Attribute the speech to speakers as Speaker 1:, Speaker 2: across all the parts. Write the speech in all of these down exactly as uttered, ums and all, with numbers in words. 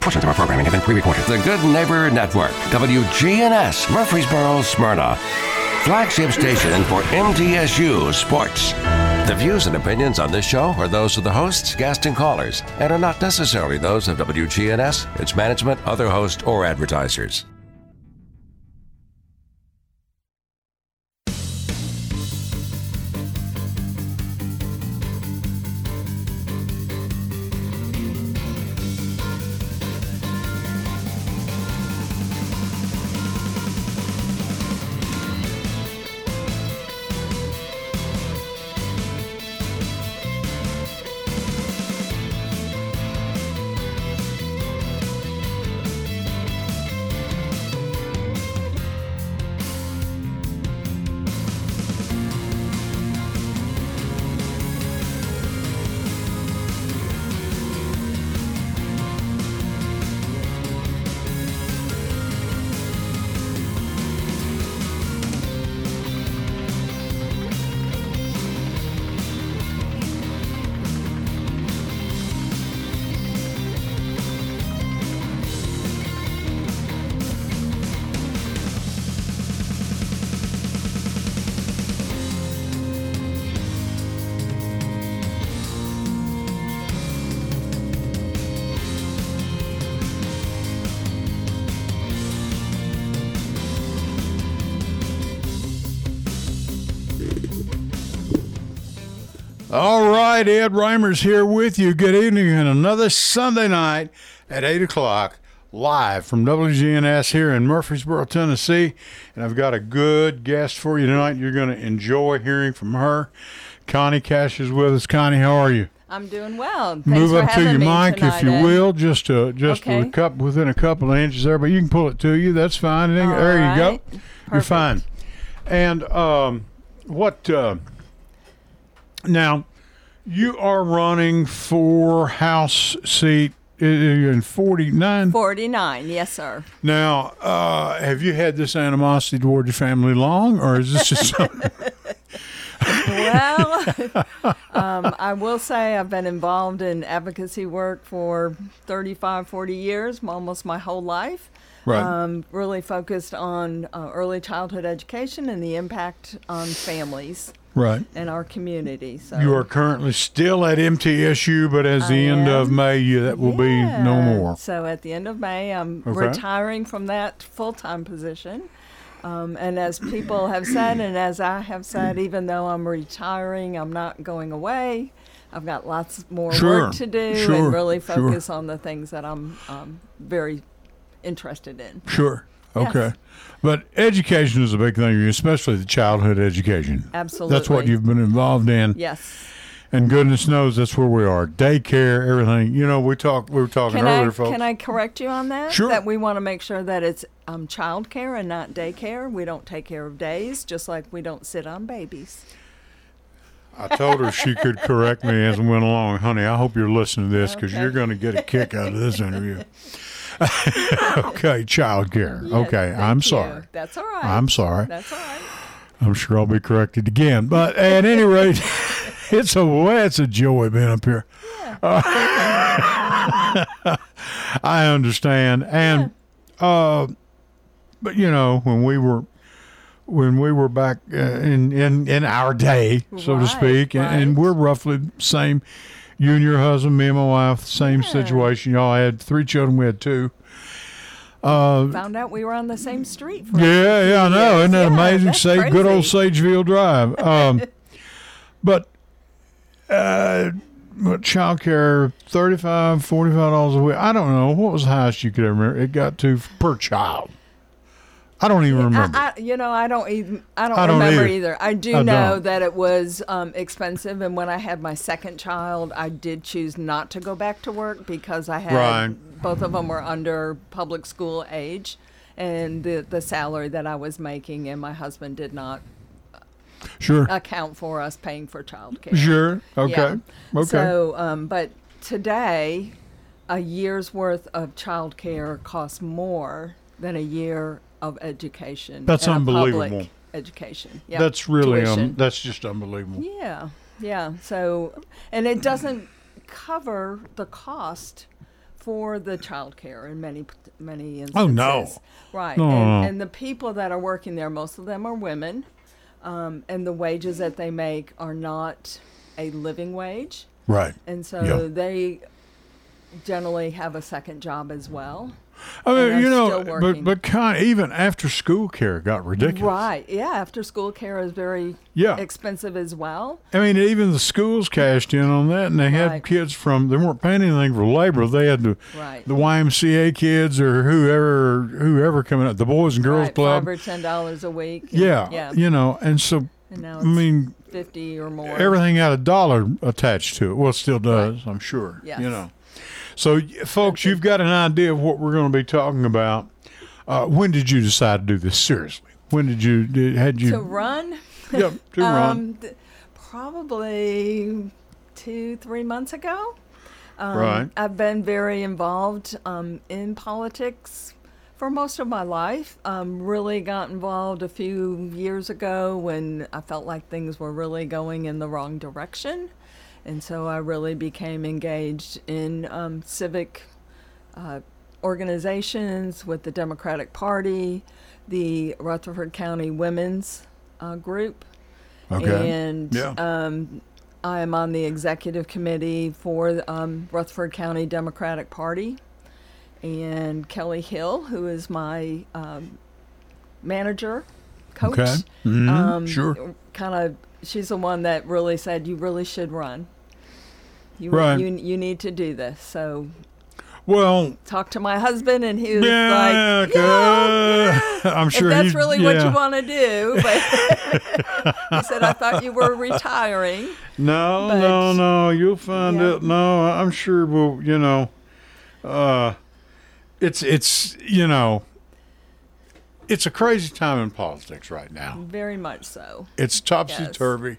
Speaker 1: Portions of our programming have been pre-recorded. The Good Neighbor Network, W G N S, Murfreesboro, Smyrna. Flagship station for M T S U Sports. The views and opinions on this show are those of the hosts, guests, and callers, and are not necessarily those of W G N S, its management, other hosts, or advertisers.
Speaker 2: All right, Ed Reimers here with you. Good evening and another Sunday night at eight o'clock, live from W G N S here in Murfreesboro, Tennessee. And I've got a good guest for you tonight. You're going to enjoy hearing from her. Connie Cash is with us. Connie, how are you?
Speaker 3: I'm doing well. Thanks
Speaker 2: Move
Speaker 3: for
Speaker 2: up to your
Speaker 3: me
Speaker 2: mic,
Speaker 3: tonight,
Speaker 2: if you
Speaker 3: Ed.
Speaker 2: will, just uh, just
Speaker 3: Okay.
Speaker 2: with a cup, within a couple of inches there, but you can pull it to you. That's fine. And then-
Speaker 3: All
Speaker 2: there you go.
Speaker 3: right.
Speaker 2: You're
Speaker 3: Perfect.
Speaker 2: fine. And um, what uh, now? You are running for House seat in forty-nine.
Speaker 3: forty-nine, yes, sir.
Speaker 2: Now, uh, have you had this animosity toward your family long, or is this just something?
Speaker 3: Well, um, I will say I've been involved in advocacy work for thirty-five, forty years, almost my whole life.
Speaker 2: Right.
Speaker 3: Um, really focused on uh, early childhood education and the impact on families
Speaker 2: Right.
Speaker 3: in our community. So
Speaker 2: You are currently still at M T S U, but as the
Speaker 3: I
Speaker 2: end of
Speaker 3: am.
Speaker 2: May, you, that will be no
Speaker 3: Yeah.
Speaker 2: more.
Speaker 3: So at the end of May, I'm
Speaker 2: Okay.
Speaker 3: retiring from that full-time position. Um, and as people have said, and as I have said, even though I'm retiring, I'm not going away. I've got lots more
Speaker 2: Sure.
Speaker 3: work to do
Speaker 2: Sure.
Speaker 3: and really
Speaker 2: Sure.
Speaker 3: focus on the things that I'm um, very interested in.
Speaker 2: Sure.
Speaker 3: Yes.
Speaker 2: Okay. But education is a big thing, especially the childhood education.
Speaker 3: Absolutely.
Speaker 2: That's what you've been involved in.
Speaker 3: Yes.
Speaker 2: And goodness knows that's where we are. Daycare, everything. You know, we talk. We were talking
Speaker 3: Can
Speaker 2: earlier,
Speaker 3: I
Speaker 2: folks.
Speaker 3: can I correct you on that?
Speaker 2: Sure.
Speaker 3: That we want to make sure that it's um, child care and not daycare. We don't take care of days, just like we don't sit on babies.
Speaker 2: I told her she could correct me as we went along. Honey, I hope you're listening to this because
Speaker 3: Okay.
Speaker 2: you're going to get a kick out of this interview. Okay, child care.
Speaker 3: Yes,
Speaker 2: okay,
Speaker 3: thank
Speaker 2: I'm
Speaker 3: you.
Speaker 2: sorry.
Speaker 3: That's all right.
Speaker 2: I'm sorry.
Speaker 3: That's all right.
Speaker 2: I'm sure I'll be corrected again. But at any rate, it's a well, it's a joy being up here. Uh, I understand, and uh, but you know when we were when we were back uh, in, in in our day, so to
Speaker 3: Right,
Speaker 2: speak, and, and
Speaker 3: right.
Speaker 2: we're roughly the same. You and your husband, me and my wife, same
Speaker 3: Yeah.
Speaker 2: situation. Y'all had three children. We had two. Uh,
Speaker 3: Found out we were on the same street. For
Speaker 2: yeah, yeah, I know.
Speaker 3: years.
Speaker 2: Isn't that
Speaker 3: Yeah,
Speaker 2: amazing?
Speaker 3: that's
Speaker 2: Say, good old
Speaker 3: crazy.
Speaker 2: Sageville Drive. Um, but uh, what child care, thirty-five, forty-five dollars a week. I don't know. What was the highest you could ever remember? It got to per child. I don't even remember.
Speaker 3: I, I, you know, I don't even. I don't,
Speaker 2: I don't
Speaker 3: remember
Speaker 2: either.
Speaker 3: either. I do
Speaker 2: I
Speaker 3: know
Speaker 2: don't.
Speaker 3: that it was um, expensive, and when I had my second child, I did choose not to go back to work because I had
Speaker 2: Right.
Speaker 3: both of them were under public school age, and the the salary that I was making, and my husband did not
Speaker 2: Sure.
Speaker 3: account for us paying for childcare.
Speaker 2: Sure. Okay.
Speaker 3: Yeah.
Speaker 2: Okay.
Speaker 3: So, um, but today, a year's worth of childcare costs more than a year of education.
Speaker 2: That's
Speaker 3: in a
Speaker 2: unbelievable.
Speaker 3: Public education. Yeah.
Speaker 2: that's really um,
Speaker 3: tuition.
Speaker 2: that's just unbelievable.
Speaker 3: Yeah, yeah. So, and it doesn't cover the cost for the child care in many many instances.
Speaker 2: Oh, no.
Speaker 3: Right.
Speaker 2: No,
Speaker 3: and,
Speaker 2: no, no.
Speaker 3: and the people that are working there, most of them are women, um, and the wages that they make are not a living wage.
Speaker 2: Right.
Speaker 3: And so
Speaker 2: Yeah.
Speaker 3: they generally have a second job as well.
Speaker 2: I mean,
Speaker 3: And
Speaker 2: you
Speaker 3: are
Speaker 2: know,
Speaker 3: still
Speaker 2: but
Speaker 3: working.
Speaker 2: but kind even after school care got ridiculous.
Speaker 3: Right. Yeah. After school care is very
Speaker 2: Yeah.
Speaker 3: expensive as well.
Speaker 2: I mean, even the schools cashed in on that, and they had
Speaker 3: Right.
Speaker 2: kids from. They weren't paying anything for labor. They had the
Speaker 3: Right.
Speaker 2: the Y M C A kids or whoever whoever coming up, the Boys and Girls
Speaker 3: right,
Speaker 2: Club.
Speaker 3: Five or ten dollars a week. and-
Speaker 2: Yeah,
Speaker 3: Yeah.
Speaker 2: you know, and so
Speaker 3: And now
Speaker 2: I
Speaker 3: it's
Speaker 2: mean,
Speaker 3: fifty or more.
Speaker 2: everything had a dollar attached to it. Well, it still does, I'm sure.
Speaker 3: Yes.
Speaker 2: You know, so y- folks, you've got an idea of what we're going to be talking about. Uh, when did you decide to do this seriously? When did you did, had you?
Speaker 3: To run?
Speaker 2: Yep, to run.
Speaker 3: Um, th- probably two, three months ago. Um,
Speaker 2: Right.
Speaker 3: I've been very involved um, in politics for most of my life. Um, really got involved a few years ago when I felt like things were really going in the wrong direction. And so I really became engaged in um, civic uh, organizations with the Democratic Party, the Rutherford County Women's uh, Group.
Speaker 2: Okay.
Speaker 3: And
Speaker 2: Yeah.
Speaker 3: um, I am on the executive committee for um, Rutherford County Democratic Party. And Kelly Hill, who is my um, manager, coach,
Speaker 2: Okay. Mhm.
Speaker 3: um,
Speaker 2: Sure.
Speaker 3: kind of, she's the one that really said, you really should run. You,
Speaker 2: Right.
Speaker 3: you, you need to do this. So
Speaker 2: Well,
Speaker 3: talked to my husband, and he was
Speaker 2: yeah,
Speaker 3: like, yeah,
Speaker 2: uh, I'm sure
Speaker 3: if that's
Speaker 2: he-
Speaker 3: really what
Speaker 2: yeah.
Speaker 3: you want to do. But he said, I thought you were retiring.
Speaker 2: No,
Speaker 3: But-
Speaker 2: no, no. You'll find
Speaker 3: Yeah.
Speaker 2: it. No, I'm sure we'll, you know, uh, it's, it's, you know, it's a crazy time in politics right now.
Speaker 3: Very much so.
Speaker 2: It's topsy-turvy.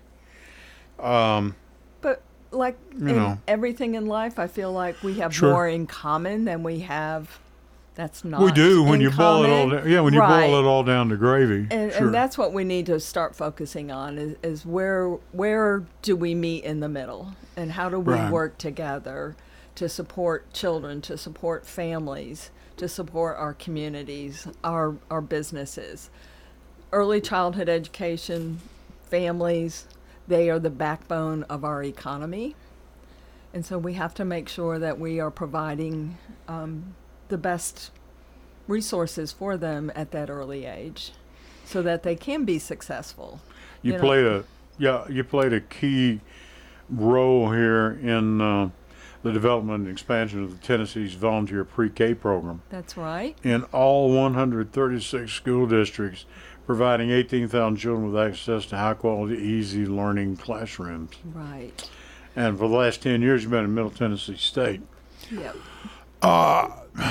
Speaker 2: Um,
Speaker 3: But like
Speaker 2: You
Speaker 3: in
Speaker 2: know.
Speaker 3: everything in life, I feel like we have
Speaker 2: Sure.
Speaker 3: more in common than we have. That's not.
Speaker 2: we do when
Speaker 3: in
Speaker 2: you boil it all
Speaker 3: common.
Speaker 2: down. Yeah, when you
Speaker 3: Right.
Speaker 2: boil it all down to gravy.
Speaker 3: And,
Speaker 2: sure.
Speaker 3: and that's what we need to start focusing on is, is where where do we meet in the middle, and how do we
Speaker 2: Right.
Speaker 3: work together to support children, to support families, to support our communities, our our businesses, early childhood education, families. They are the backbone of our economy, and so we have to make sure that we are providing um, the best resources for them at that early age so that they can be successful.
Speaker 2: You,
Speaker 3: you know.
Speaker 2: played a yeah, you played a key role here in uh, the development and expansion of the Tennessee's volunteer pre-K program
Speaker 3: That's right.
Speaker 2: in all one hundred thirty-six school districts, providing eighteen thousand children with access to high-quality, easy learning classrooms.
Speaker 3: Right.
Speaker 2: And for the last ten years, you've been in Middle Tennessee State.
Speaker 3: Yep.
Speaker 2: Uh,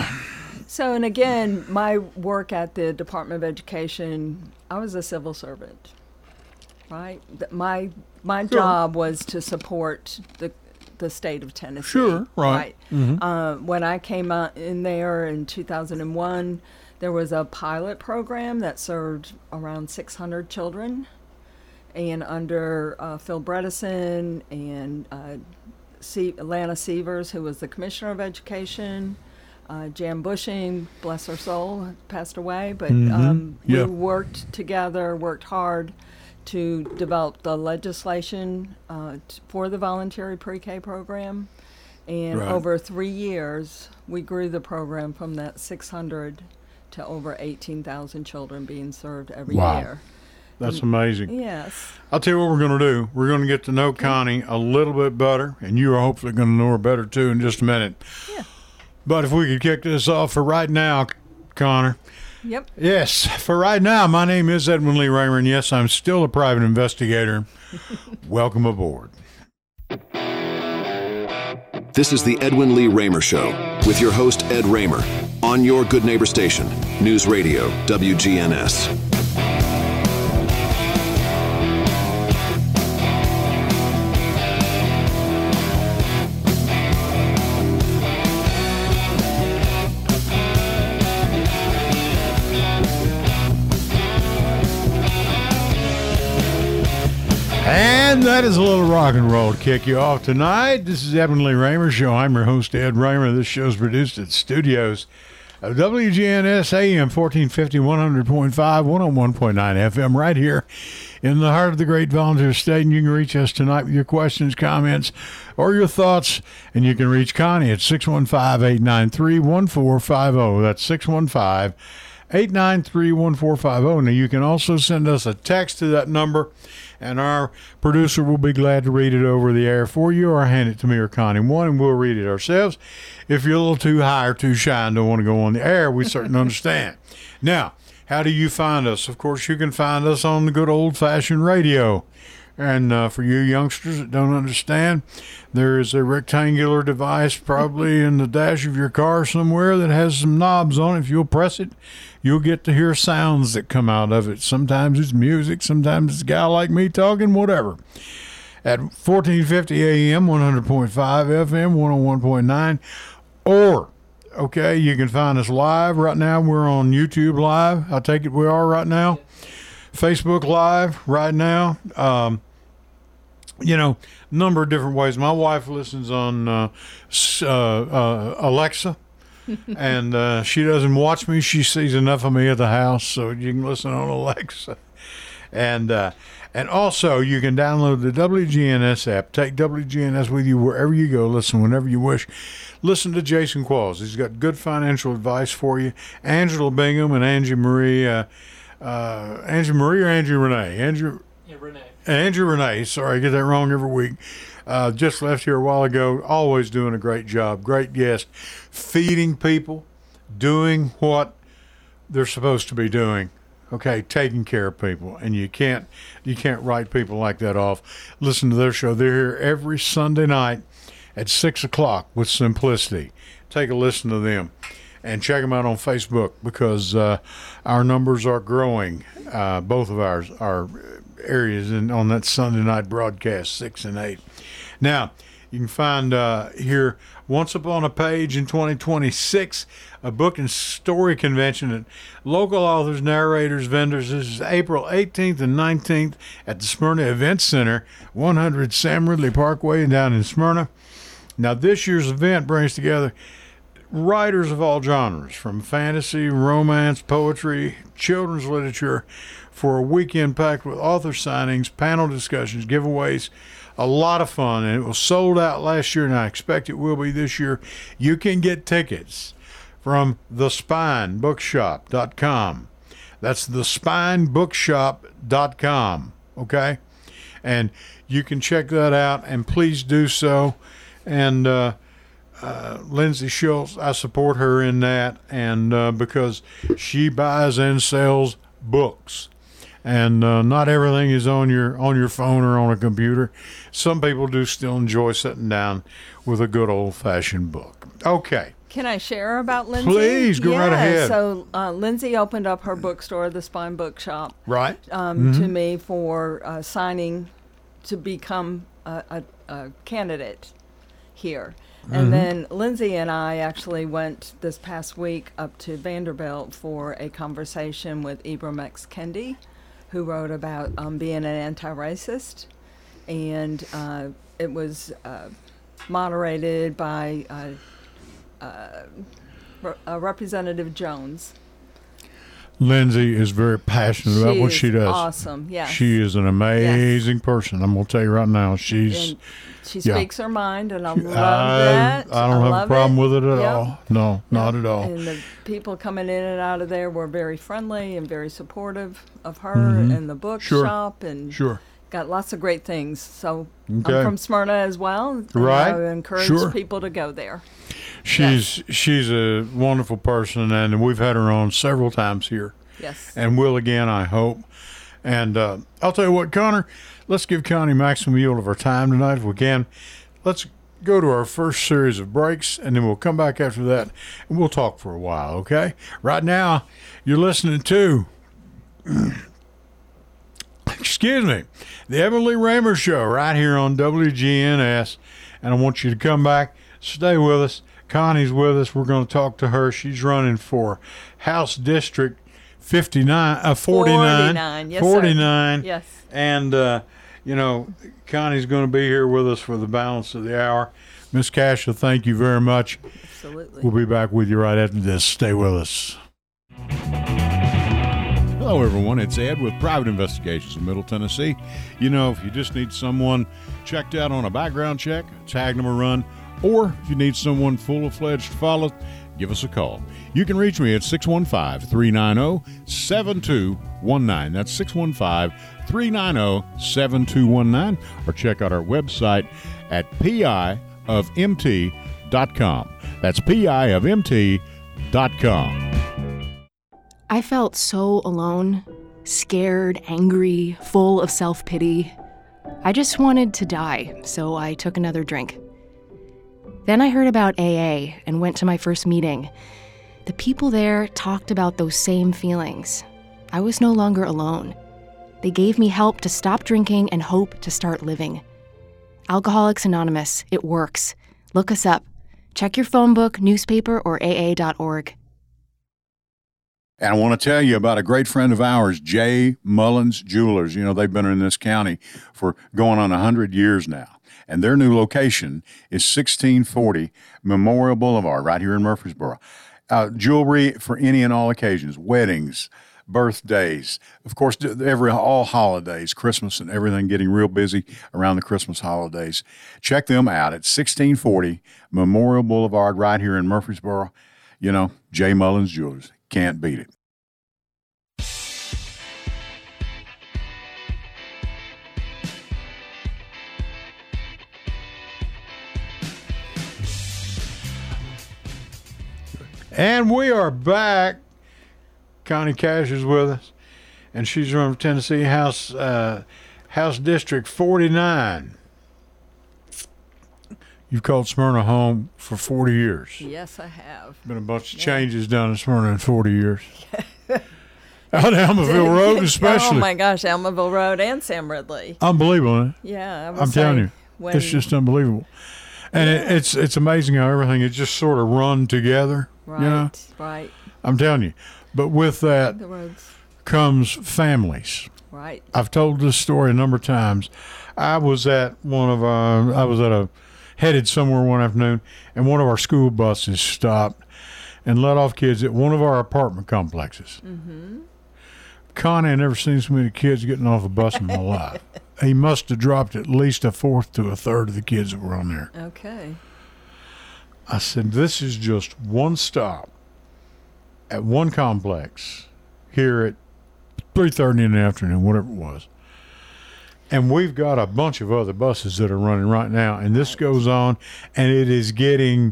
Speaker 3: So, and again, my work at the Department of Education, I was a civil servant, right? Th- My my
Speaker 2: Sure.
Speaker 3: job was to support the the state of Tennessee.
Speaker 2: Sure, right. Mhm.
Speaker 3: Uh, when I came out in there in two thousand one, there was a pilot program that served around six hundred children, and under uh, Phil Bredesen and uh, Se- Lana Severs, who was the Commissioner of Education. Uh, Jan Bushing, bless her soul, passed away, but
Speaker 2: Mhm.
Speaker 3: um,
Speaker 2: Yeah.
Speaker 3: we worked together, worked hard to develop the legislation uh, t- for the voluntary pre-K program. And
Speaker 2: Right.
Speaker 3: over three years, we grew the program from that six hundred to over eighteen thousand children being served every
Speaker 2: Wow.
Speaker 3: year.
Speaker 2: that's amazing.
Speaker 3: Yes.
Speaker 2: I'll tell you what we're going to do. We're going to get to know Connie a little bit better, and you are hopefully going to know her better, too, in just a minute.
Speaker 3: Yeah.
Speaker 2: But if we could kick this off for right now, Connor.
Speaker 3: Yep.
Speaker 2: Yes, for right now, my name is Edwin Lee Raymer, and yes, I'm still a private investigator. Welcome aboard.
Speaker 4: This is the Edwin Lee Raymer Show with your host, Ed Raymer, on your Good Neighbor station, News Radio, W G N S.
Speaker 2: And And that is a little rock and roll to kick you off tonight. This is Edwin Lee Raymer Show. I'm your host, Ed Raymer. This show is produced at studios of W G N S A M fourteen fifty, one hundred point five, one oh one point nine F M right here in the heart of the great Volunteer State. And you can reach us tonight with your questions, comments, or your thoughts. And you can reach Connie at six one five, eight nine three, one four five zero. That's six one five, eight nine three, one four five zero. Now, you can also send us a text to that number, and our producer will be glad to read it over the air for you, or hand it to me or Connie one, and we'll read it ourselves. If you're a little too high or too shy and don't want to go on the air, we certainly understand. Now, how do you find us? Of course, you can find us on the good old-fashioned radio. And uh, for you youngsters that don't understand, there is a rectangular device probably in the dash of your car somewhere that has some knobs on it. If you'll press it, you'll get to hear sounds that come out of it. Sometimes it's music, sometimes it's a guy like me talking, whatever. At fourteen fifty A M, one hundred point five F M, one oh one point nine. Or, okay, you can find us live. Right now we're on YouTube Live. I take it we are right now. Facebook Live right now. Um, you know, number of different ways. My wife listens on uh, uh, uh, Alexa, and uh, she doesn't watch me. She sees enough of me at the house, so you can listen on Alexa. And uh, and also, you can download the W G N S app. Take W G N S with you wherever you go. Listen whenever you wish. Listen to Jason Qualls. He's got good financial advice for you. Angela Bingham and Angie Marie. Uh, uh, Angie Marie or Angie Renee? Andrew.
Speaker 5: Yeah, Renee.
Speaker 2: Andrew Renee. Sorry, I get that wrong every week. Uh, just left here a while ago. Always doing a great job. Great guest. Feeding people. Doing what they're supposed to be doing. Okay, taking care of people, and you can't you can't write people like that off. Listen to their show. They're here every Sunday night at six o'clock with Simplicity. Take a listen to them, and check them out on Facebook, because uh, our numbers are growing. Uh, both of ours, our areas in, on that Sunday night broadcast, six and eight. Now, you can find uh, here, Once Upon a Page in twenty twenty-six, a book and story convention at local authors, narrators, vendors. This is April eighteenth and nineteenth at the Smyrna Event Center, one hundred Sam Ridley Parkway down in Smyrna. Now, this year's event brings together writers of all genres, from fantasy, romance, poetry, children's literature, for a weekend packed with author signings, panel discussions, giveaways. A lot of fun, and it was sold out last year, and I expect it will be this year. You can get tickets from the spine bookshop dot com. That's the spine bookshop dot com, okay? And you can check that out, and please do so. And uh, uh, Lindsay Schultz, I support her in that, and uh, because she buys and sells books. And uh, not everything is on your on your phone or on a computer. Some people do still enjoy sitting down with a good old-fashioned book. Okay.
Speaker 3: Can I share about Lindsay?
Speaker 2: Please, go
Speaker 3: yeah,
Speaker 2: right ahead.
Speaker 3: So uh, Lindsay opened up her bookstore, the Spine Bookshop,
Speaker 2: Right.
Speaker 3: um,
Speaker 2: Mm-hmm.
Speaker 3: to me for uh, signing to become a, a, a candidate here. And
Speaker 2: Mm-hmm.
Speaker 3: then Lindsay and I actually went this past week up to Vanderbilt for a conversation with Ibram X. Kendi, who wrote about um, being an anti-racist. And uh, it was uh, moderated by uh, uh, Re- uh, Representative Jones.
Speaker 2: Lindsay is very passionate about
Speaker 3: She
Speaker 2: what
Speaker 3: is
Speaker 2: she does.
Speaker 3: awesome, yes.
Speaker 2: She is an amazing person. I'm going to tell you right now. She's.
Speaker 3: And she
Speaker 2: yeah.
Speaker 3: speaks her mind, and I love
Speaker 2: I,
Speaker 3: that.
Speaker 2: I don't have a
Speaker 3: love
Speaker 2: problem
Speaker 3: it.
Speaker 2: with it at
Speaker 3: Yep.
Speaker 2: all. No, not at all.
Speaker 3: And the people coming in and out of there were very friendly and very supportive of her
Speaker 2: Mhm.
Speaker 3: and the bookshop, and
Speaker 2: Sure.
Speaker 3: got lots of great things. So
Speaker 2: Okay.
Speaker 3: I'm from Smyrna as well. and
Speaker 2: Right.
Speaker 3: I would encourage
Speaker 2: Sure.
Speaker 3: people to go there.
Speaker 2: She's she's a wonderful person, and we've had her on several times here,
Speaker 3: Yes.
Speaker 2: and will again, I hope. And uh, I'll tell you what, Connor, let's give Connie maximum yield of our time tonight if we can. Let's go to our first series of breaks, and then we'll come back after that, and we'll talk for a while, okay? Right now, you're listening to, excuse me, the Edwin Lee Raymer Show right here on W G N S, and I want you to come back, stay with us. Connie's with us. We're going to talk to her. She's running for House District fifty-nine, uh, forty-nine.
Speaker 3: forty-nine, yes, sir.
Speaker 2: forty-nine.
Speaker 3: Yes.
Speaker 2: And, uh, you know, Connie's going to be here with us for the balance of the hour. Miss Casha, thank you very much.
Speaker 3: Absolutely.
Speaker 2: We'll be back with you right after this. Stay with us. Hello, everyone. It's Ed with Private Investigations in Middle Tennessee. You know, if you just need someone checked out on a background check, a tag number run, or if you need someone full-fledged followed, give us a call. You can reach me at six one five, three nine zero, seven two one nine. That's six one five, three nine zero, seven two one nine. Or check out our website at P I of M T dot com. That's P I of M T dot com.
Speaker 5: I felt so alone, scared, angry, full of self-pity. I just wanted to die, so I took another drink. Then I heard about A A and went to my first meeting. The people there talked about those same feelings. I was no longer alone. They gave me help to stop drinking and hope to start living. Alcoholics Anonymous, it works. Look us up. Check your phone book, newspaper, or A A dot org.
Speaker 2: And I want to tell you about a great friend of ours, J. Mullins Jewelers. You know, they've been in this county for going on one hundred years now. And their new location is sixteen forty Memorial Boulevard right here in Murfreesboro. Uh, jewelry for any and all occasions, weddings, birthdays, of course, every all holidays, Christmas and everything, getting real busy around the Christmas holidays. Check them out at sixteen forty Memorial Boulevard right here in Murfreesboro. You know, J. Mullins Jewelers. Can't beat it. And we are back. Connie Cash is with us, and she's from Tennessee House uh, House District forty-nine. You've called Smyrna home for forty years.
Speaker 3: Yes, I have.
Speaker 2: Been a bunch of
Speaker 3: Yeah.
Speaker 2: changes down in Smyrna in forty years. Out Almaville Road especially.
Speaker 3: Oh, my gosh, Almaville Road and Sam Ridley.
Speaker 2: Unbelievable, huh?
Speaker 3: Yeah, I would
Speaker 2: I'm
Speaker 3: say
Speaker 2: telling you,
Speaker 3: when,
Speaker 2: it's just unbelievable. And it, it's it's amazing how everything is just sort of run together.
Speaker 3: right,
Speaker 2: You know,
Speaker 3: right.
Speaker 2: I'm telling you. But with that
Speaker 3: The roads,
Speaker 2: comes families.
Speaker 3: right.
Speaker 2: I've told this story a number of times. I was at one of our, I was at a, headed somewhere one afternoon, and one of our school buses stopped and let off kids at one of our apartment complexes. Mm-hmm. Connie, I never seen so many kids getting off a bus in my life. He must have dropped at least a fourth to a third of the kids that were on there.
Speaker 3: Okay.
Speaker 2: I said, this is just one stop at one complex here at three thirty in the afternoon, whatever it was. And we've got a bunch of other buses that are running right now, and this goes on, and it is getting,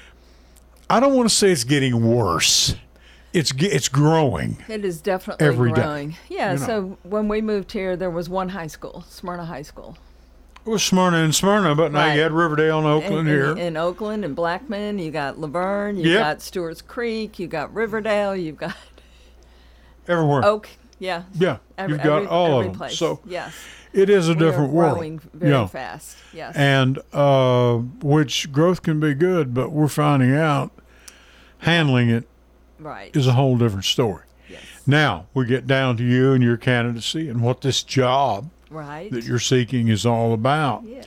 Speaker 2: I don't want to say it's getting worse. It's ge- it's growing.
Speaker 3: It is definitely
Speaker 2: Every day,
Speaker 3: growing. Yeah,
Speaker 2: you know.
Speaker 3: so when we moved here, there was one high school, Smyrna High School.
Speaker 2: It was Smyrna and Smyrna, but now
Speaker 3: Right.
Speaker 2: you had Riverdale and Oakland
Speaker 3: in,
Speaker 2: here.
Speaker 3: In, in Oakland and Blackman, you got Laverne, you
Speaker 2: Yep.
Speaker 3: got Stewart's Creek, you got Riverdale, you've got
Speaker 2: Everywhere.
Speaker 3: Oak. Yeah.
Speaker 2: Yeah,
Speaker 3: Every,
Speaker 2: you've got
Speaker 3: every,
Speaker 2: all
Speaker 3: every
Speaker 2: of them.
Speaker 3: place.
Speaker 2: So
Speaker 3: yes.
Speaker 2: it is a
Speaker 3: We
Speaker 2: different
Speaker 3: are
Speaker 2: world.
Speaker 3: growing very
Speaker 2: Yeah.
Speaker 3: fast. Yes.
Speaker 2: And uh, which growth can be good, but we're finding out handling it
Speaker 3: right.
Speaker 2: is a whole different story.
Speaker 3: Yes.
Speaker 2: Now we get down to you and your candidacy and what this job
Speaker 3: Right.
Speaker 2: that you're seeking is all about.
Speaker 3: Yes.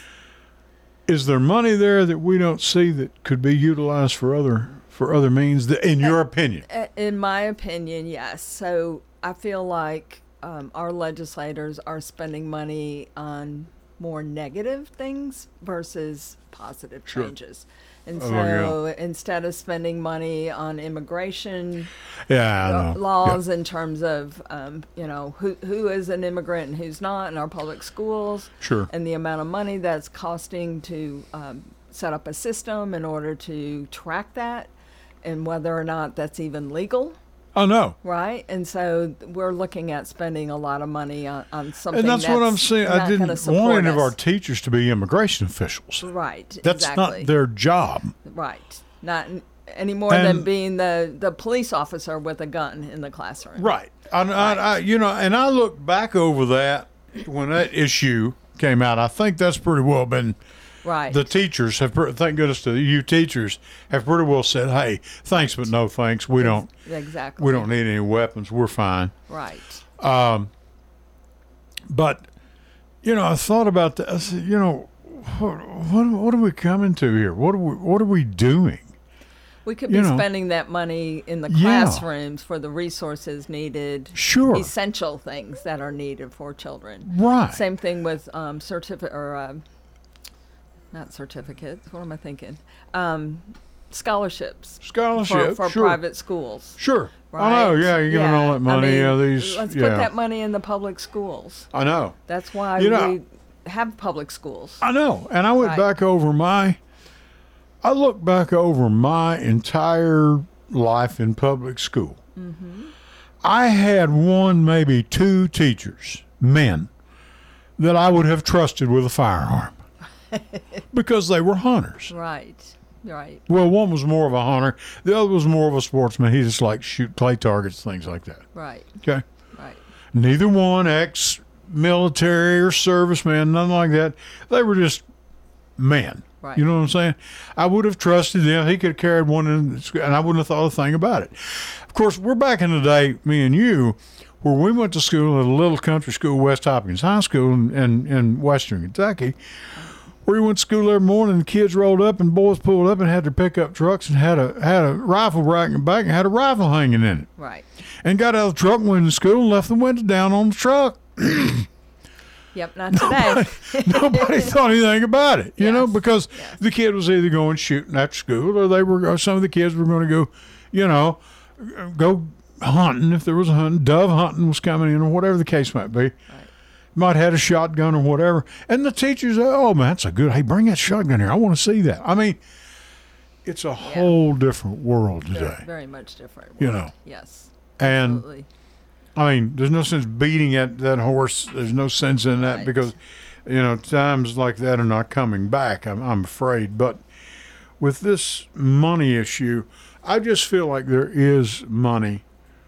Speaker 2: Is there money there that we don't see that could be utilized for other for other means? That, in your opinion,
Speaker 3: Uh, In my opinion, yes. So I feel like um, our legislators are spending money on more negative things versus positive
Speaker 2: Sure.
Speaker 3: changes. And
Speaker 2: Oh,
Speaker 3: so instead of spending money on immigration
Speaker 2: yeah, I
Speaker 3: uh,
Speaker 2: know.
Speaker 3: laws in terms of, um, you know, who who is an immigrant and who's not in our public schools,
Speaker 2: Sure.
Speaker 3: and the amount of money that's costing to um, set up a system in order to track that, and whether or not that's even legal.
Speaker 2: I know.
Speaker 3: Right, and so we're looking at spending a lot of money on, on something.
Speaker 2: And that's, what I'm saying. I
Speaker 3: not
Speaker 2: didn't
Speaker 3: gonna
Speaker 2: want
Speaker 3: support
Speaker 2: any of
Speaker 3: us.
Speaker 2: our teachers to be immigration officials.
Speaker 3: Right,
Speaker 2: That's
Speaker 3: exactly.
Speaker 2: not their job.
Speaker 3: Right, not n- any more
Speaker 2: And-
Speaker 3: than being the, the police officer with a gun in the classroom.
Speaker 2: Right. I, I, I, you know, and I look back over that when that issue came out. I think that's pretty well been.
Speaker 3: Right.
Speaker 2: The teachers have, pre- thank goodness to you teachers, have pretty well said, "Hey, thanks, but no thanks. We don't,
Speaker 3: exactly.
Speaker 2: we don't need any weapons. We're fine."
Speaker 3: Right.
Speaker 2: But you know, I thought about that. I said, you know, what, what, what are we coming to here? What are we, what are we doing?
Speaker 3: We could be
Speaker 2: You know.
Speaker 3: spending that money in the
Speaker 2: Yeah.
Speaker 3: classrooms for the resources needed,
Speaker 2: Sure.
Speaker 3: essential things that are needed for children.
Speaker 2: Right.
Speaker 3: Same thing with um, certificate or uh, not certificates. What am I thinking? Um, scholarships
Speaker 2: Scholarship,
Speaker 3: for, for
Speaker 2: sure.
Speaker 3: private schools.
Speaker 2: Sure.
Speaker 3: Right?
Speaker 2: I know, yeah, you're giving all that
Speaker 3: I
Speaker 2: money.
Speaker 3: mean,
Speaker 2: yeah, these,
Speaker 3: let's
Speaker 2: yeah.
Speaker 3: put that money in the public schools.
Speaker 2: I know.
Speaker 3: That's why
Speaker 2: You know-
Speaker 3: we have public schools.
Speaker 2: I know. And I went
Speaker 3: Right.
Speaker 2: back over my, I looked back over my entire life in public school.
Speaker 3: Mm-hmm.
Speaker 2: I had one, maybe two teachers, men, that I would have trusted with a firearm because they were hunters.
Speaker 3: Right. Right.
Speaker 2: Well, one was more of a hunter. The other was more of a sportsman. He just liked shoot clay targets, things like that.
Speaker 3: Right.
Speaker 2: Okay.
Speaker 3: Right.
Speaker 2: Neither one ex-military or serviceman, nothing like that. They were just men.
Speaker 3: Right.
Speaker 2: You know what I'm saying? I would have trusted them. He could have carried one in, and I wouldn't have thought a thing about it. Of course, we're back in the day, me and you, where we went to school at a little country school, West Hopkins High School in, in, in Western Kentucky, where we went to school every morning, and kids rolled up and boys pulled up and had their pickup trucks and had a had a rifle rack in the back and had a rifle hanging in it.
Speaker 3: Right.
Speaker 2: And got out of the truck and went to school and left the window down on the truck.
Speaker 3: Yep. Not today.
Speaker 2: Nobody thought anything about it, you know,
Speaker 3: Yes,
Speaker 2: because
Speaker 3: yes.
Speaker 2: the kid was either going shooting after school or they were, or some of the kids were going to go, you know, go hunting if there was a hunting. Dove hunting was coming in or whatever the case might be.
Speaker 3: Right.
Speaker 2: Might have had a shotgun or whatever. And the teachers, oh, man, that's a good, hey, bring that shotgun here. I want to see that. I mean, it's a whole different world today.
Speaker 3: Very, very much different.
Speaker 2: You
Speaker 3: world.
Speaker 2: know.
Speaker 3: Yes.
Speaker 2: And
Speaker 3: Absolutely.
Speaker 2: I mean, there's no sense beating at that horse. There's no sense in that
Speaker 3: Right.
Speaker 2: because, you know, times like that are not coming back, I'm, I'm afraid. But with this money issue, I just feel like there is money.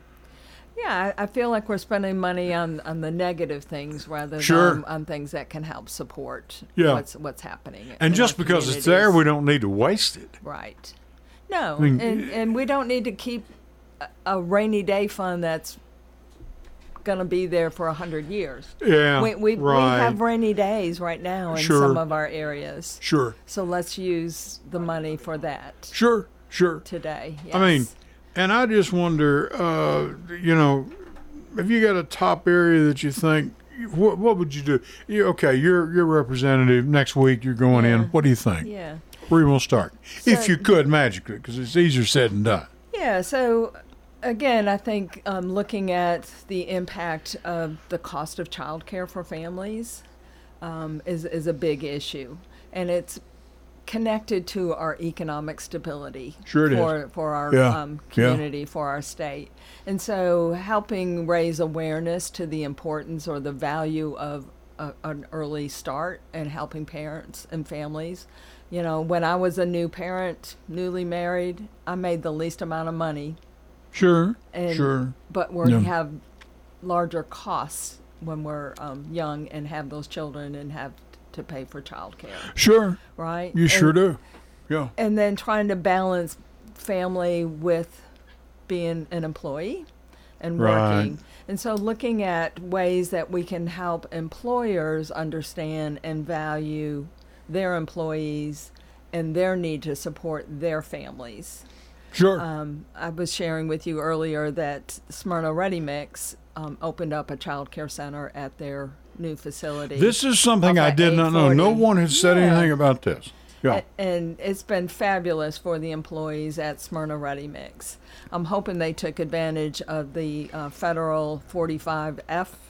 Speaker 3: Yeah, I I feel like we're spending money on, on the negative things rather
Speaker 2: Sure.
Speaker 3: than on things that can help support
Speaker 2: Yeah.
Speaker 3: what's what's happening.
Speaker 2: And
Speaker 3: in
Speaker 2: just
Speaker 3: our
Speaker 2: because it's there, we
Speaker 3: communities.
Speaker 2: don't need to waste it.
Speaker 3: Right. No,
Speaker 2: mean,
Speaker 3: and, and we don't need to keep a, a rainy day fund that's going to be there for a hundred years.
Speaker 2: Yeah,
Speaker 3: We, we,
Speaker 2: right.
Speaker 3: we have rainy days right now in
Speaker 2: Sure.
Speaker 3: some of our areas.
Speaker 2: Sure,
Speaker 3: So let's use the money for that
Speaker 2: sure, sure.
Speaker 3: today. Yes.
Speaker 2: I mean, and I just wonder, uh, you know, if you got a top area that you think, what, what would you do? You, okay, you're you're representative. Next week you're going in.
Speaker 3: Yeah.
Speaker 2: What do you think?
Speaker 3: yeah.
Speaker 2: Where you want to start? if
Speaker 3: So-
Speaker 2: you could, magically, because it's easier said than done.
Speaker 3: Yeah, so again, I think um, looking at the impact of the cost of childcare for families um, is, is a big issue. And it's connected to our economic stability
Speaker 2: Sure it is.
Speaker 3: for, for our
Speaker 2: Yeah,
Speaker 3: um,
Speaker 2: yeah.
Speaker 3: community, for our state. And so helping raise awareness to the importance or the value of a, an early start and helping parents and families. You know, when I was a new parent, newly married, I made the least amount of money.
Speaker 2: Sure,
Speaker 3: And,
Speaker 2: sure.
Speaker 3: But we
Speaker 2: Yeah.
Speaker 3: have larger costs when we're um, young and have those children and have t- to pay for childcare,
Speaker 2: Sure,
Speaker 3: right?
Speaker 2: you
Speaker 3: And-
Speaker 2: sure do. Yeah,
Speaker 3: And then trying to balance family with being an employee and
Speaker 2: Right.
Speaker 3: working. And so looking at ways that we can help employers understand and value their employees and their need to support their families.
Speaker 2: sure.
Speaker 3: Um, I was sharing with you earlier that Smyrna Ready Mix um, opened up a child care center at their new facility.
Speaker 2: this is something
Speaker 3: off
Speaker 2: I
Speaker 3: at
Speaker 2: did not know. No
Speaker 3: eight forty.
Speaker 2: one has said
Speaker 3: Yeah.
Speaker 2: anything about this. Yeah,
Speaker 3: A- And it's been fabulous for the employees at Smyrna Ready Mix. I'm hoping they took advantage of the uh, federal forty-five F.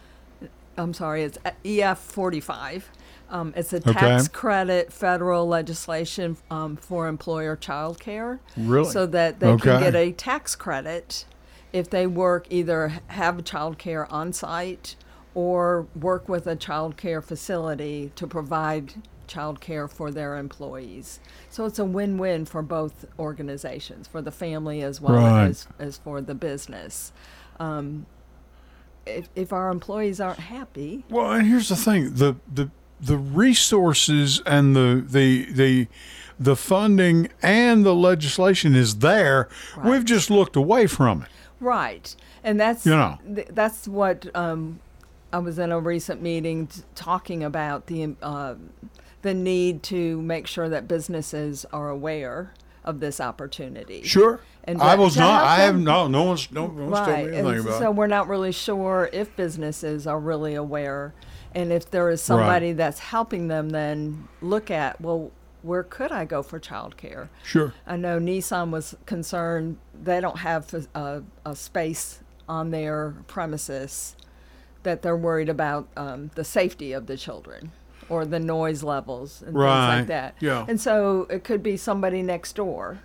Speaker 3: I'm sorry, it's E F forty-five. Um, it's a tax credit federal legislation um, for employer child care.
Speaker 2: Really?
Speaker 3: So that they
Speaker 2: Okay.
Speaker 3: can get a tax credit if they work, either have child care on site or work with a child care facility to provide child care for their employees. So it's a win-win for both organizations, for the family as well
Speaker 2: Right.
Speaker 3: as, as for the business. Um, if, if our employees aren't happy,
Speaker 2: Well, and here's the thing: the the the resources and the the the the funding and the legislation is there.
Speaker 3: Right.
Speaker 2: We've just looked away from it.
Speaker 3: right? And that's
Speaker 2: You know.
Speaker 3: th- that's what um, I was in a recent meeting t- talking about the uh, the need to make sure that businesses are aware of this opportunity.
Speaker 2: Sure.
Speaker 3: And
Speaker 2: I
Speaker 3: to-
Speaker 2: was
Speaker 3: to
Speaker 2: not.
Speaker 3: help
Speaker 2: I have
Speaker 3: them-
Speaker 2: no. No one's. No one's told
Speaker 3: Right.
Speaker 2: me
Speaker 3: And
Speaker 2: anything about
Speaker 3: so
Speaker 2: it.
Speaker 3: we're not really sure if businesses are really aware, and if there is somebody that's helping them, then look at, well, where could I go for childcare?
Speaker 2: Sure.
Speaker 3: I know Nissan was concerned they don't have a, a space on their premises, that they're worried about um, the safety of the children or the noise levels and
Speaker 2: Right.
Speaker 3: things like that.
Speaker 2: Yeah.
Speaker 3: And so it could be somebody next door,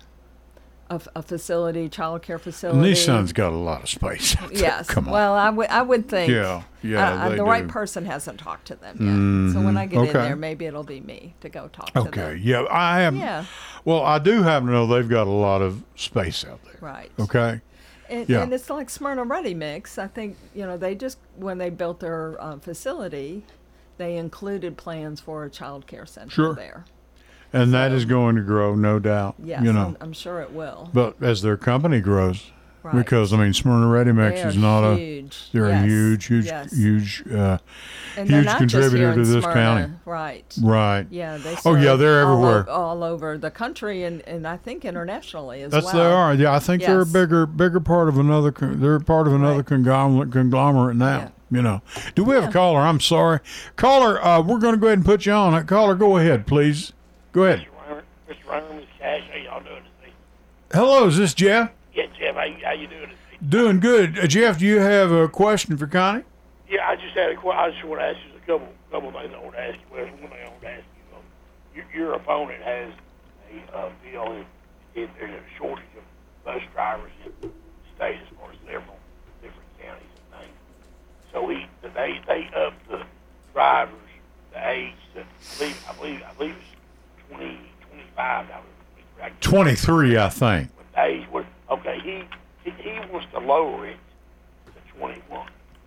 Speaker 3: a, f- a facility, childcare facility.
Speaker 2: Nissan's got a lot of space. out there.
Speaker 3: Yes.
Speaker 2: Come on.
Speaker 3: Well, I would I would think.
Speaker 2: Yeah, yeah,
Speaker 3: I- I-
Speaker 2: they
Speaker 3: the right
Speaker 2: do.
Speaker 3: person hasn't talked to them yet. So when I get
Speaker 2: okay.
Speaker 3: in there, maybe it'll be me to go talk to
Speaker 2: Okay.
Speaker 3: them.
Speaker 2: Yeah, I am.
Speaker 3: Yeah.
Speaker 2: Well, I do happen to know they've got a lot of space out there.
Speaker 3: Right.
Speaker 2: Okay.
Speaker 3: And,
Speaker 2: Yeah.
Speaker 3: and it's like Smyrna Ready Mix. I think, you know, they just, when they built their um, facility, they included plans for a child care center
Speaker 2: Sure.
Speaker 3: there.
Speaker 2: And that is going to grow, no doubt.
Speaker 3: Yes,
Speaker 2: You know.
Speaker 3: I'm, I'm sure it will.
Speaker 2: But as their company grows,
Speaker 3: Right.
Speaker 2: because I mean, Smyrna Ready Mix
Speaker 3: They
Speaker 2: is
Speaker 3: are
Speaker 2: not
Speaker 3: huge.
Speaker 2: a. They're
Speaker 3: Yes.
Speaker 2: a huge, huge,
Speaker 3: Yes.
Speaker 2: huge, uh,
Speaker 3: And they're
Speaker 2: huge
Speaker 3: not just
Speaker 2: contributor
Speaker 3: here in
Speaker 2: to this
Speaker 3: Smyrna.
Speaker 2: county.
Speaker 3: Right.
Speaker 2: Right.
Speaker 3: Yeah, they
Speaker 2: Oh, yeah,
Speaker 3: serve
Speaker 2: they're
Speaker 3: all o-
Speaker 2: everywhere.
Speaker 3: all, over the country and, and I think internationally as
Speaker 2: That's
Speaker 3: well.
Speaker 2: they are. Yeah, I think they're a
Speaker 3: Yes.
Speaker 2: bigger, bigger part of another. con- They're part of another
Speaker 3: Right.
Speaker 2: conglomerate, conglomerate now.
Speaker 3: Yeah.
Speaker 2: You know. Do we have a caller? I'm sorry, caller. Uh, we're going to go ahead and put you on. Caller, go ahead, please. Go ahead.
Speaker 6: Mister Reimer, Mister Reimer, Miss Cash, how y'all doing today?
Speaker 2: Hello, is this Jeff?
Speaker 6: Yeah, Jeff, how you, how you doing today?
Speaker 2: Doing good. Uh, Jeff, do you have a question for Connie?
Speaker 6: Yeah, I just had a question. I just want to ask you a couple couple things I want to ask you. Well, one thing I want to ask you, um, your, your opponent has a uh, deal in, in there's a shortage of bus drivers in the state as far as several different counties and things. So he, they they up the drivers the age to I believe I believe I believe it's twenty twenty-five. I was
Speaker 2: Twenty-three, I think.
Speaker 6: the age was okay. He he, he wants to lower it to twenty-one.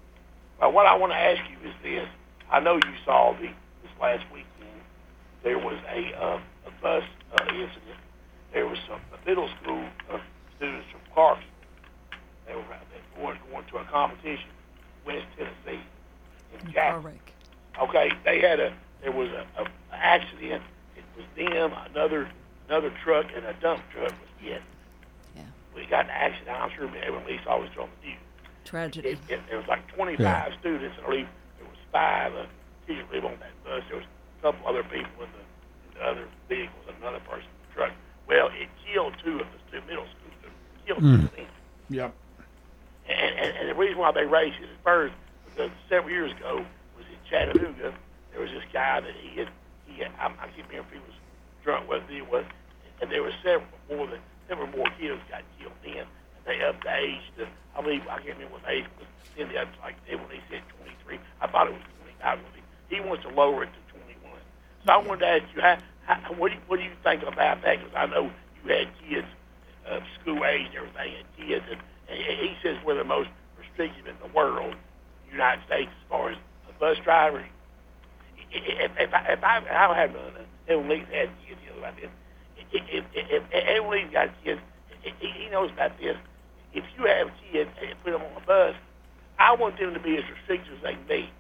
Speaker 6: But what I want to ask you is this: I know you saw the this last weekend. There was a uh, a bus uh, incident. There was some middle school uh, students from Clarksville. They were they were going to a competition in West Tennessee in Jackson.
Speaker 3: Correct.
Speaker 6: Okay, they had a there was a, a, a accident. It was them, another another truck, and a dump truck was hit.
Speaker 3: Yeah.
Speaker 6: We got in an accident. I'm sure everyone at least always on the news.
Speaker 3: Tragedy.
Speaker 6: It, it, there was like twenty-five
Speaker 2: Yeah.
Speaker 6: students, and I believe there was five uh, teachers live on that bus. There was a couple other people in the, in the other vehicles, and another person in the truck. Well, it killed two of the two middle school students. It killed two of them.
Speaker 2: Yep.
Speaker 6: And, and, and the reason why they raised it at first, because several years ago, was in Chattanooga, there was this guy that he had, he had, I, I can't remember if he was drunk, whether he was, and there were several more than, several more kids got killed then, and they upped the age to, I believe, I can't remember what the age was, then they upped like, when they said twenty-three, I thought it was twenty-five, he wants to lower it to twenty-one. So I wanted to ask you, how, how, what, do you, what do you think about that? Because I know you had kids of school age and everything, and kids, and, and he says we're the most restrictive in the world, United States, as far as bus drivers. If, if, I, if I, I have Evan Lee's had kids, you know about this. If, if, if, if Evan Lee's got kids, he, he knows about this. If you have kids and put them on a bus, I want them to be as restricted as they can be.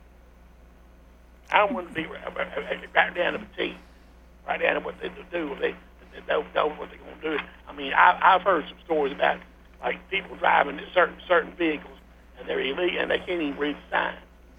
Speaker 6: I don't want them to be right, right down to the T, right down to what they do. If they, they don't know what they're going to do. I mean, I, I've heard some stories about like people driving certain certain vehicles and they're illegal and they can't even read the sign.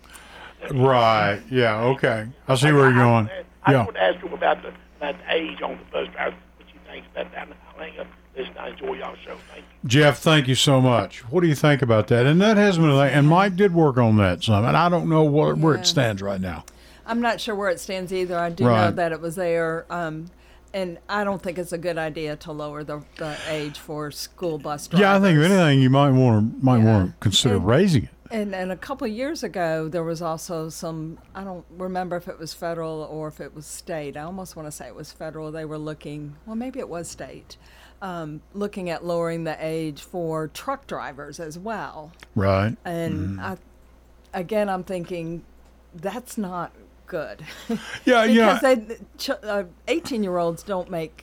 Speaker 2: Right. Yeah. Okay. I see where you're going.
Speaker 6: I, I,
Speaker 2: Yeah.
Speaker 6: I want to ask you about the about the age on the bus drivers. What you think about that? I'll hang up. Listen, I enjoy y'all's show. Thank you.
Speaker 2: Jeff, thank you so much. What do you think about that? And that has been, and Mike did work on that some, and I don't know what, where
Speaker 3: Yeah.
Speaker 2: it stands right now.
Speaker 3: I'm not sure where it stands either. I do know
Speaker 2: Right.
Speaker 3: that it was there. Um, and I don't think it's a good idea to lower the, the age for school bus drivers.
Speaker 2: Yeah, I think if anything, you might want to might
Speaker 3: Yeah.
Speaker 2: want to consider
Speaker 3: And-
Speaker 2: raising it.
Speaker 3: And, and a couple of years ago, there was also some, I don't remember if it was federal or if it was state. I almost want to say it was federal. They were looking, well, maybe it was state, um, looking at lowering the age for truck drivers as well.
Speaker 2: Right.
Speaker 3: And I, again, I'm thinking that's not good.
Speaker 2: Yeah. Yeah.
Speaker 3: Because they, ch- uh, eighteen-year-olds don't make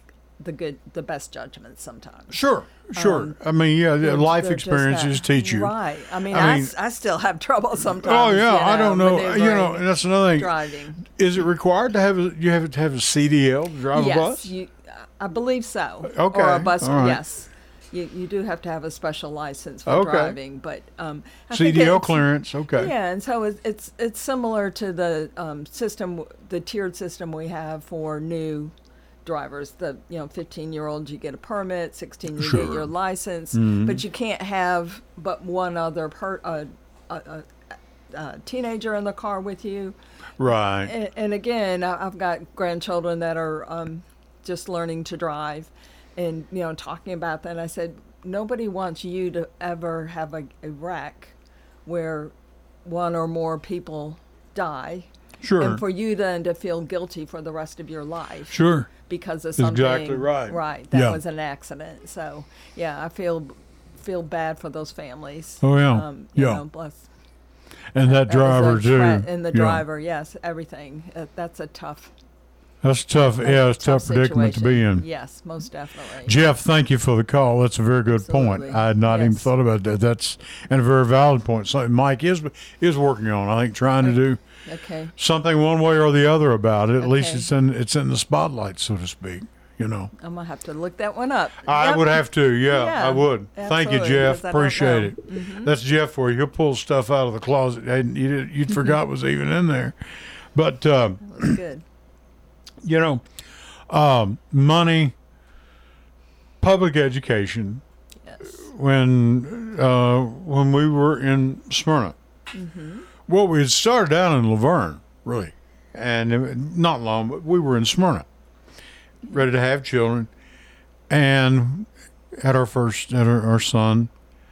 Speaker 3: the good, the best judgments sometimes.
Speaker 2: Sure, sure.
Speaker 3: Um,
Speaker 2: I mean, yeah,
Speaker 3: They're-
Speaker 2: life
Speaker 3: they're just
Speaker 2: experiences
Speaker 3: not-
Speaker 2: teach you.
Speaker 3: Right. I mean,
Speaker 2: I
Speaker 3: I,
Speaker 2: mean-
Speaker 3: s- I still have trouble sometimes.
Speaker 2: Oh yeah,
Speaker 3: you
Speaker 2: I don't know. You know,
Speaker 3: maneuvering,
Speaker 2: and that's another thing.
Speaker 3: driving.
Speaker 2: Is it required to have a, you have to have a C D L to drive
Speaker 3: Yes,
Speaker 2: a bus?
Speaker 3: you, I believe so.
Speaker 2: Okay,
Speaker 3: Or a bus.
Speaker 2: all right.
Speaker 3: Yes. You, you do have to have a special license for
Speaker 2: Okay.
Speaker 3: driving, but um, I think
Speaker 2: C D L
Speaker 3: it's-
Speaker 2: clearance. Okay.
Speaker 3: Yeah, and so it's it's, it's similar to the um, system, the tiered system we have for new drivers. The you know fifteen year olds, you get a permit, sixteen you
Speaker 2: Sure.
Speaker 3: get your license,
Speaker 2: Mhm.
Speaker 3: but you can't have but one other per uh, a, a, a teenager in the car with you.
Speaker 2: Right.
Speaker 3: And, and again, I- I've got grandchildren that are um, just learning to drive, and you know, talking about that, I said nobody wants you to ever have a, a wreck where one or more people die,
Speaker 2: Sure.
Speaker 3: and for you then to feel guilty for the rest of your life
Speaker 2: Sure.
Speaker 3: because of
Speaker 2: That's
Speaker 3: something.
Speaker 2: exactly right.
Speaker 3: Right. That
Speaker 2: Yeah.
Speaker 3: was an accident. So yeah, I feel feel bad for those families.
Speaker 2: Oh, yeah.
Speaker 3: Um, you
Speaker 2: Yeah.
Speaker 3: know, bless.
Speaker 2: And that
Speaker 3: That was a
Speaker 2: driver too.
Speaker 3: tra- And the
Speaker 2: Yeah.
Speaker 3: driver, yes, everything. Uh, that's a tough.
Speaker 2: That's tough.
Speaker 3: that's
Speaker 2: Yeah,
Speaker 3: a
Speaker 2: it's a tough predicament to be
Speaker 3: situation.
Speaker 2: in.
Speaker 3: Yes, most definitely.
Speaker 2: Jeff, thank you for the call. That's a very good point.
Speaker 3: Absolutely.
Speaker 2: I had not even
Speaker 3: Yes.
Speaker 2: thought about that. That's and a very valid point. Something Mike is is working on. I think trying to do
Speaker 3: Okay.
Speaker 2: something one way or the other about it. At least
Speaker 3: Okay.
Speaker 2: it's in it's in the spotlight, so to speak. You know.
Speaker 3: I'm gonna have to look that one up.
Speaker 2: I
Speaker 3: Yep.
Speaker 2: would have to, yeah,
Speaker 3: Yeah,
Speaker 2: I would. Thank you,
Speaker 3: absolutely,
Speaker 2: Jeff.
Speaker 3: because I don't
Speaker 2: Appreciate
Speaker 3: know.
Speaker 2: it. That's Jeff for you. He'll pull stuff out of the closet and you you'd forgot was even in there. But uh,
Speaker 3: That's good.
Speaker 2: you know, um, money, public education.
Speaker 3: Yes.
Speaker 2: When uh, when we were in Smyrna,
Speaker 3: Mm-hmm.
Speaker 2: well, we had started out in Laverne, really, and it- not long, but we were in Smyrna, ready to have children, and had our first, had our, our son,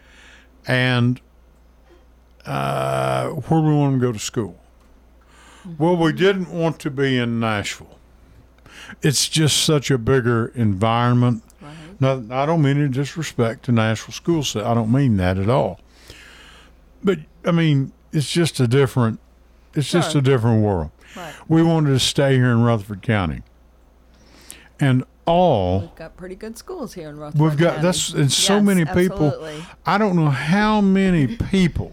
Speaker 2: and uh, where we wanted to go to school. Well, we didn't want to be in Nashville. It's just such a bigger environment.
Speaker 3: Right.
Speaker 2: No, I don't mean any disrespect to Nashville school system. I don't mean that at all. But I mean, it's just a different. It's just
Speaker 3: Sure.
Speaker 2: a different world.
Speaker 3: Right.
Speaker 2: We wanted to stay here in Rutherford County, and all
Speaker 3: We've got pretty good schools here in Rutherford
Speaker 2: we've got.
Speaker 3: County.
Speaker 2: That's and so
Speaker 3: Yes,
Speaker 2: many people.
Speaker 3: absolutely.
Speaker 2: I don't know how many people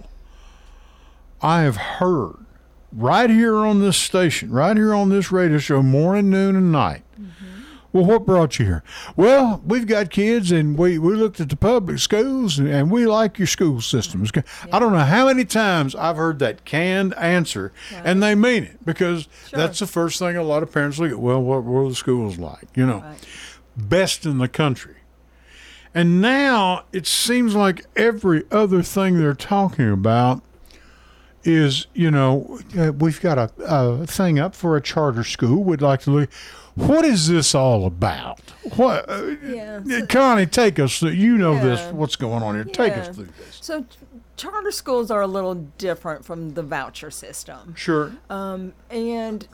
Speaker 2: I have heard right here on this station, right here on this radio show, morning, noon, and night. Well, what brought you here? Well, we've got kids, and we, we looked at the public schools, and, and we like your school systems. I don't know how many times I've heard that canned answer, and they mean it, because
Speaker 3: Sure.
Speaker 2: that's the first thing a lot of parents look at. Well, what were the schools like? You know,
Speaker 3: Right.
Speaker 2: best in the country. And now it seems like every other thing they're talking about is, you know, uh, we've got a, a thing up for a charter school. We'd like to look. What is this all about? What, uh,
Speaker 3: Yeah,
Speaker 2: uh,
Speaker 3: so-
Speaker 2: Connie, take us through. You know this.
Speaker 3: Yeah.
Speaker 2: What's going on here? Take
Speaker 3: Yeah.
Speaker 2: us through this.
Speaker 3: So, ch- charter schools are a little different from the voucher system.
Speaker 2: Sure.
Speaker 3: Um, and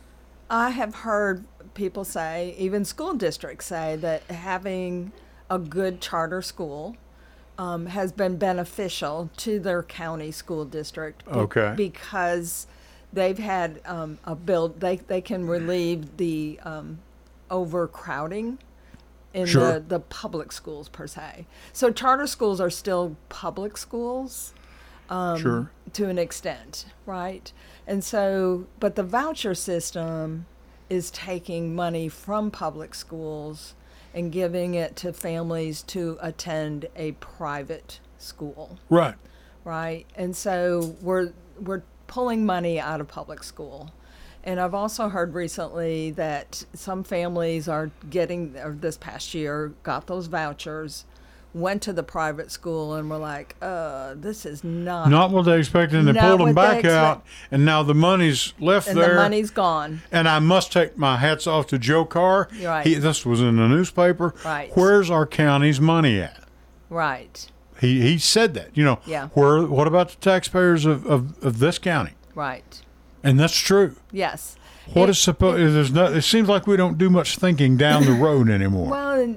Speaker 3: I have heard people say, even school districts say, that having a good charter school um, has been beneficial to their county school district. be-
Speaker 2: Okay.
Speaker 3: Because they've had um, a build, they, they can relieve the um, overcrowding in
Speaker 2: Sure.
Speaker 3: the, the public schools per se. So charter schools are still public schools
Speaker 2: sure.
Speaker 3: to an extent, right? And so, but the voucher system is taking money from public schools and giving it to families to attend a private school,
Speaker 2: Right.
Speaker 3: right? And so we're we're pulling money out of public school. And I've also heard recently that some families are getting, or this past year, got those vouchers, went to the private school and were like, uh, this is not
Speaker 2: Not what they expected, and they
Speaker 3: Not
Speaker 2: pulled them
Speaker 3: what they
Speaker 2: back
Speaker 3: expect-
Speaker 2: out, and now the money's left
Speaker 3: and
Speaker 2: there.
Speaker 3: the money's gone.
Speaker 2: And I must take my hats off to Joe Carr.
Speaker 3: Right.
Speaker 2: He, this was in the newspaper.
Speaker 3: Right.
Speaker 2: Where's our county's money at?
Speaker 3: Right,
Speaker 2: He he said that. You know.
Speaker 3: Yeah.
Speaker 2: Where? What about the taxpayers of, of, of this county?
Speaker 3: right.
Speaker 2: And that's true.
Speaker 3: Yes.
Speaker 2: What
Speaker 3: It-
Speaker 2: is supposed? There's no. It seems like we don't do much thinking down the road anymore.
Speaker 3: Well, and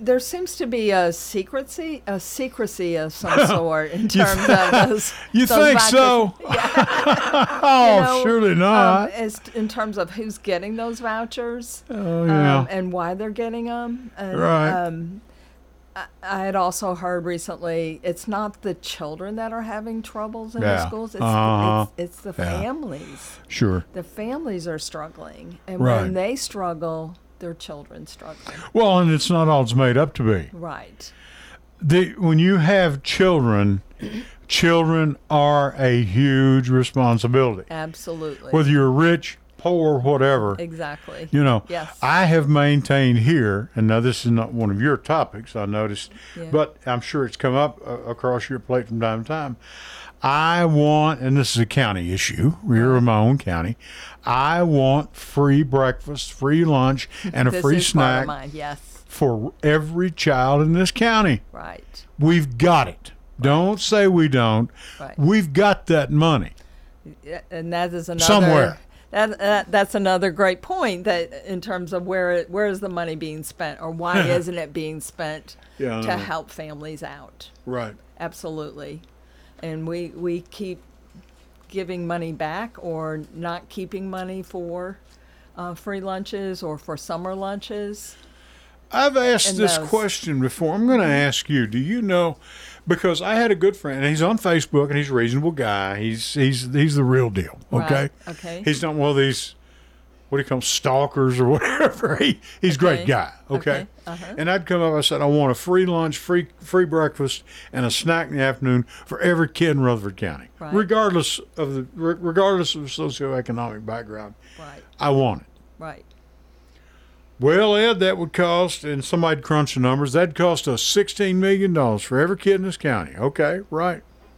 Speaker 3: there seems to be a secrecy, a secrecy of some sort in terms of those.
Speaker 2: You
Speaker 3: those
Speaker 2: think
Speaker 3: vouchers.
Speaker 2: so?
Speaker 3: Yeah.
Speaker 2: Oh,
Speaker 3: You know,
Speaker 2: surely not.
Speaker 3: Um, as in terms of who's getting those vouchers,
Speaker 2: oh, yeah.
Speaker 3: um, and why they're getting them. And,
Speaker 2: Right.
Speaker 3: Um, I, I had also heard recently it's not the children that are having troubles in
Speaker 2: Yeah.
Speaker 3: the schools. It's,
Speaker 2: Uh-huh.
Speaker 3: it's, it's the
Speaker 2: Yeah.
Speaker 3: families.
Speaker 2: Sure.
Speaker 3: The families are struggling, and
Speaker 2: Right.
Speaker 3: when they struggle, their children struggle.
Speaker 2: Well, and it's not all it's made up to be.
Speaker 3: Right.
Speaker 2: The, when you have children, children are a huge responsibility.
Speaker 3: Absolutely.
Speaker 2: Whether you're rich, poor, whatever.
Speaker 3: Exactly.
Speaker 2: You know,
Speaker 3: Yes.
Speaker 2: I have maintained here, and now this is not one of your topics, I noticed,
Speaker 3: Yeah.
Speaker 2: but I'm sure it's come up uh, across your plate from time to time. I want, and this is a county issue, we're in my own county, I want free breakfast, free lunch, and a
Speaker 3: This
Speaker 2: free
Speaker 3: is part
Speaker 2: snack
Speaker 3: of mine. Yes.
Speaker 2: for every child in this county.
Speaker 3: Right.
Speaker 2: We've got it. Don't say we don't.
Speaker 3: Right.
Speaker 2: We've got that money.
Speaker 3: Yeah, and that is another
Speaker 2: Somewhere.
Speaker 3: That, that that's another great point. That in terms of where it, where is the money being spent, or why isn't it being spent
Speaker 2: Yeah, I
Speaker 3: to
Speaker 2: know.
Speaker 3: help families out?
Speaker 2: Right.
Speaker 3: Absolutely. And we we keep giving money back or not keeping money for uh, free lunches or for summer lunches.
Speaker 2: I've asked
Speaker 3: And
Speaker 2: this
Speaker 3: those.
Speaker 2: question before. I'm going to ask you. Do you know? Because I had a good friend, and he's on Facebook, and he's a reasonable guy. He's he's he's the real deal. Okay.
Speaker 3: Right, okay.
Speaker 2: He's not one of these, what do you call them, stalkers or whatever. He he's a great
Speaker 3: Okay.
Speaker 2: guy. Okay.
Speaker 3: Okay, uh-huh.
Speaker 2: And I'd come up. I said, I want a free lunch, free free breakfast, and a snack in the afternoon for every kid in Rutherford County,
Speaker 3: Right.
Speaker 2: regardless of the re- regardless of socioeconomic background.
Speaker 3: Right.
Speaker 2: I want it.
Speaker 3: Right.
Speaker 2: Well, Ed, that would cost, and somebody crunched the numbers, that'd cost us sixteen million dollars for every kid in this county. Okay, right.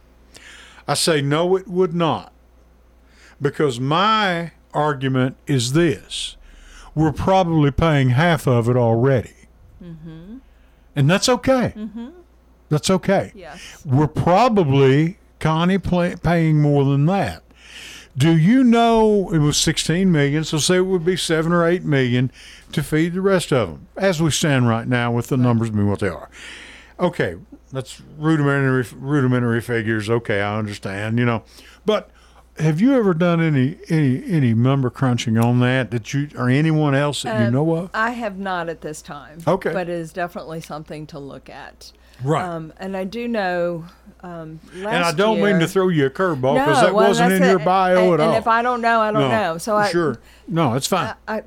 Speaker 2: I say, no, it would not. Because my argument is this. We're probably paying half of it already. Mm-hmm. And that's okay. Mm-hmm. That's okay.
Speaker 3: Yes.
Speaker 2: We're probably, Connie, play, paying more than that. Do you know it was sixteen million, so say it would be seven or eight million to feed the rest of them, as we stand right now with the numbers being what they are. Okay, that's rudimentary rudimentary figures. Okay, I understand, you know. But have you ever done any any any number crunching on that that you or anyone else that you
Speaker 3: Um,
Speaker 2: know of?
Speaker 3: I have not at this time.
Speaker 2: Okay.
Speaker 3: But it is definitely something to look at.
Speaker 2: Right.
Speaker 3: Um, and I do know um, last
Speaker 2: and I don't
Speaker 3: year,
Speaker 2: mean to throw you a curveball
Speaker 3: no,
Speaker 2: because that
Speaker 3: well,
Speaker 2: wasn't
Speaker 3: that's
Speaker 2: in your
Speaker 3: it.
Speaker 2: bio
Speaker 3: and,
Speaker 2: at
Speaker 3: and
Speaker 2: all.
Speaker 3: if I don't know, I don't know. So I
Speaker 2: sure. No, it's fine.
Speaker 3: I,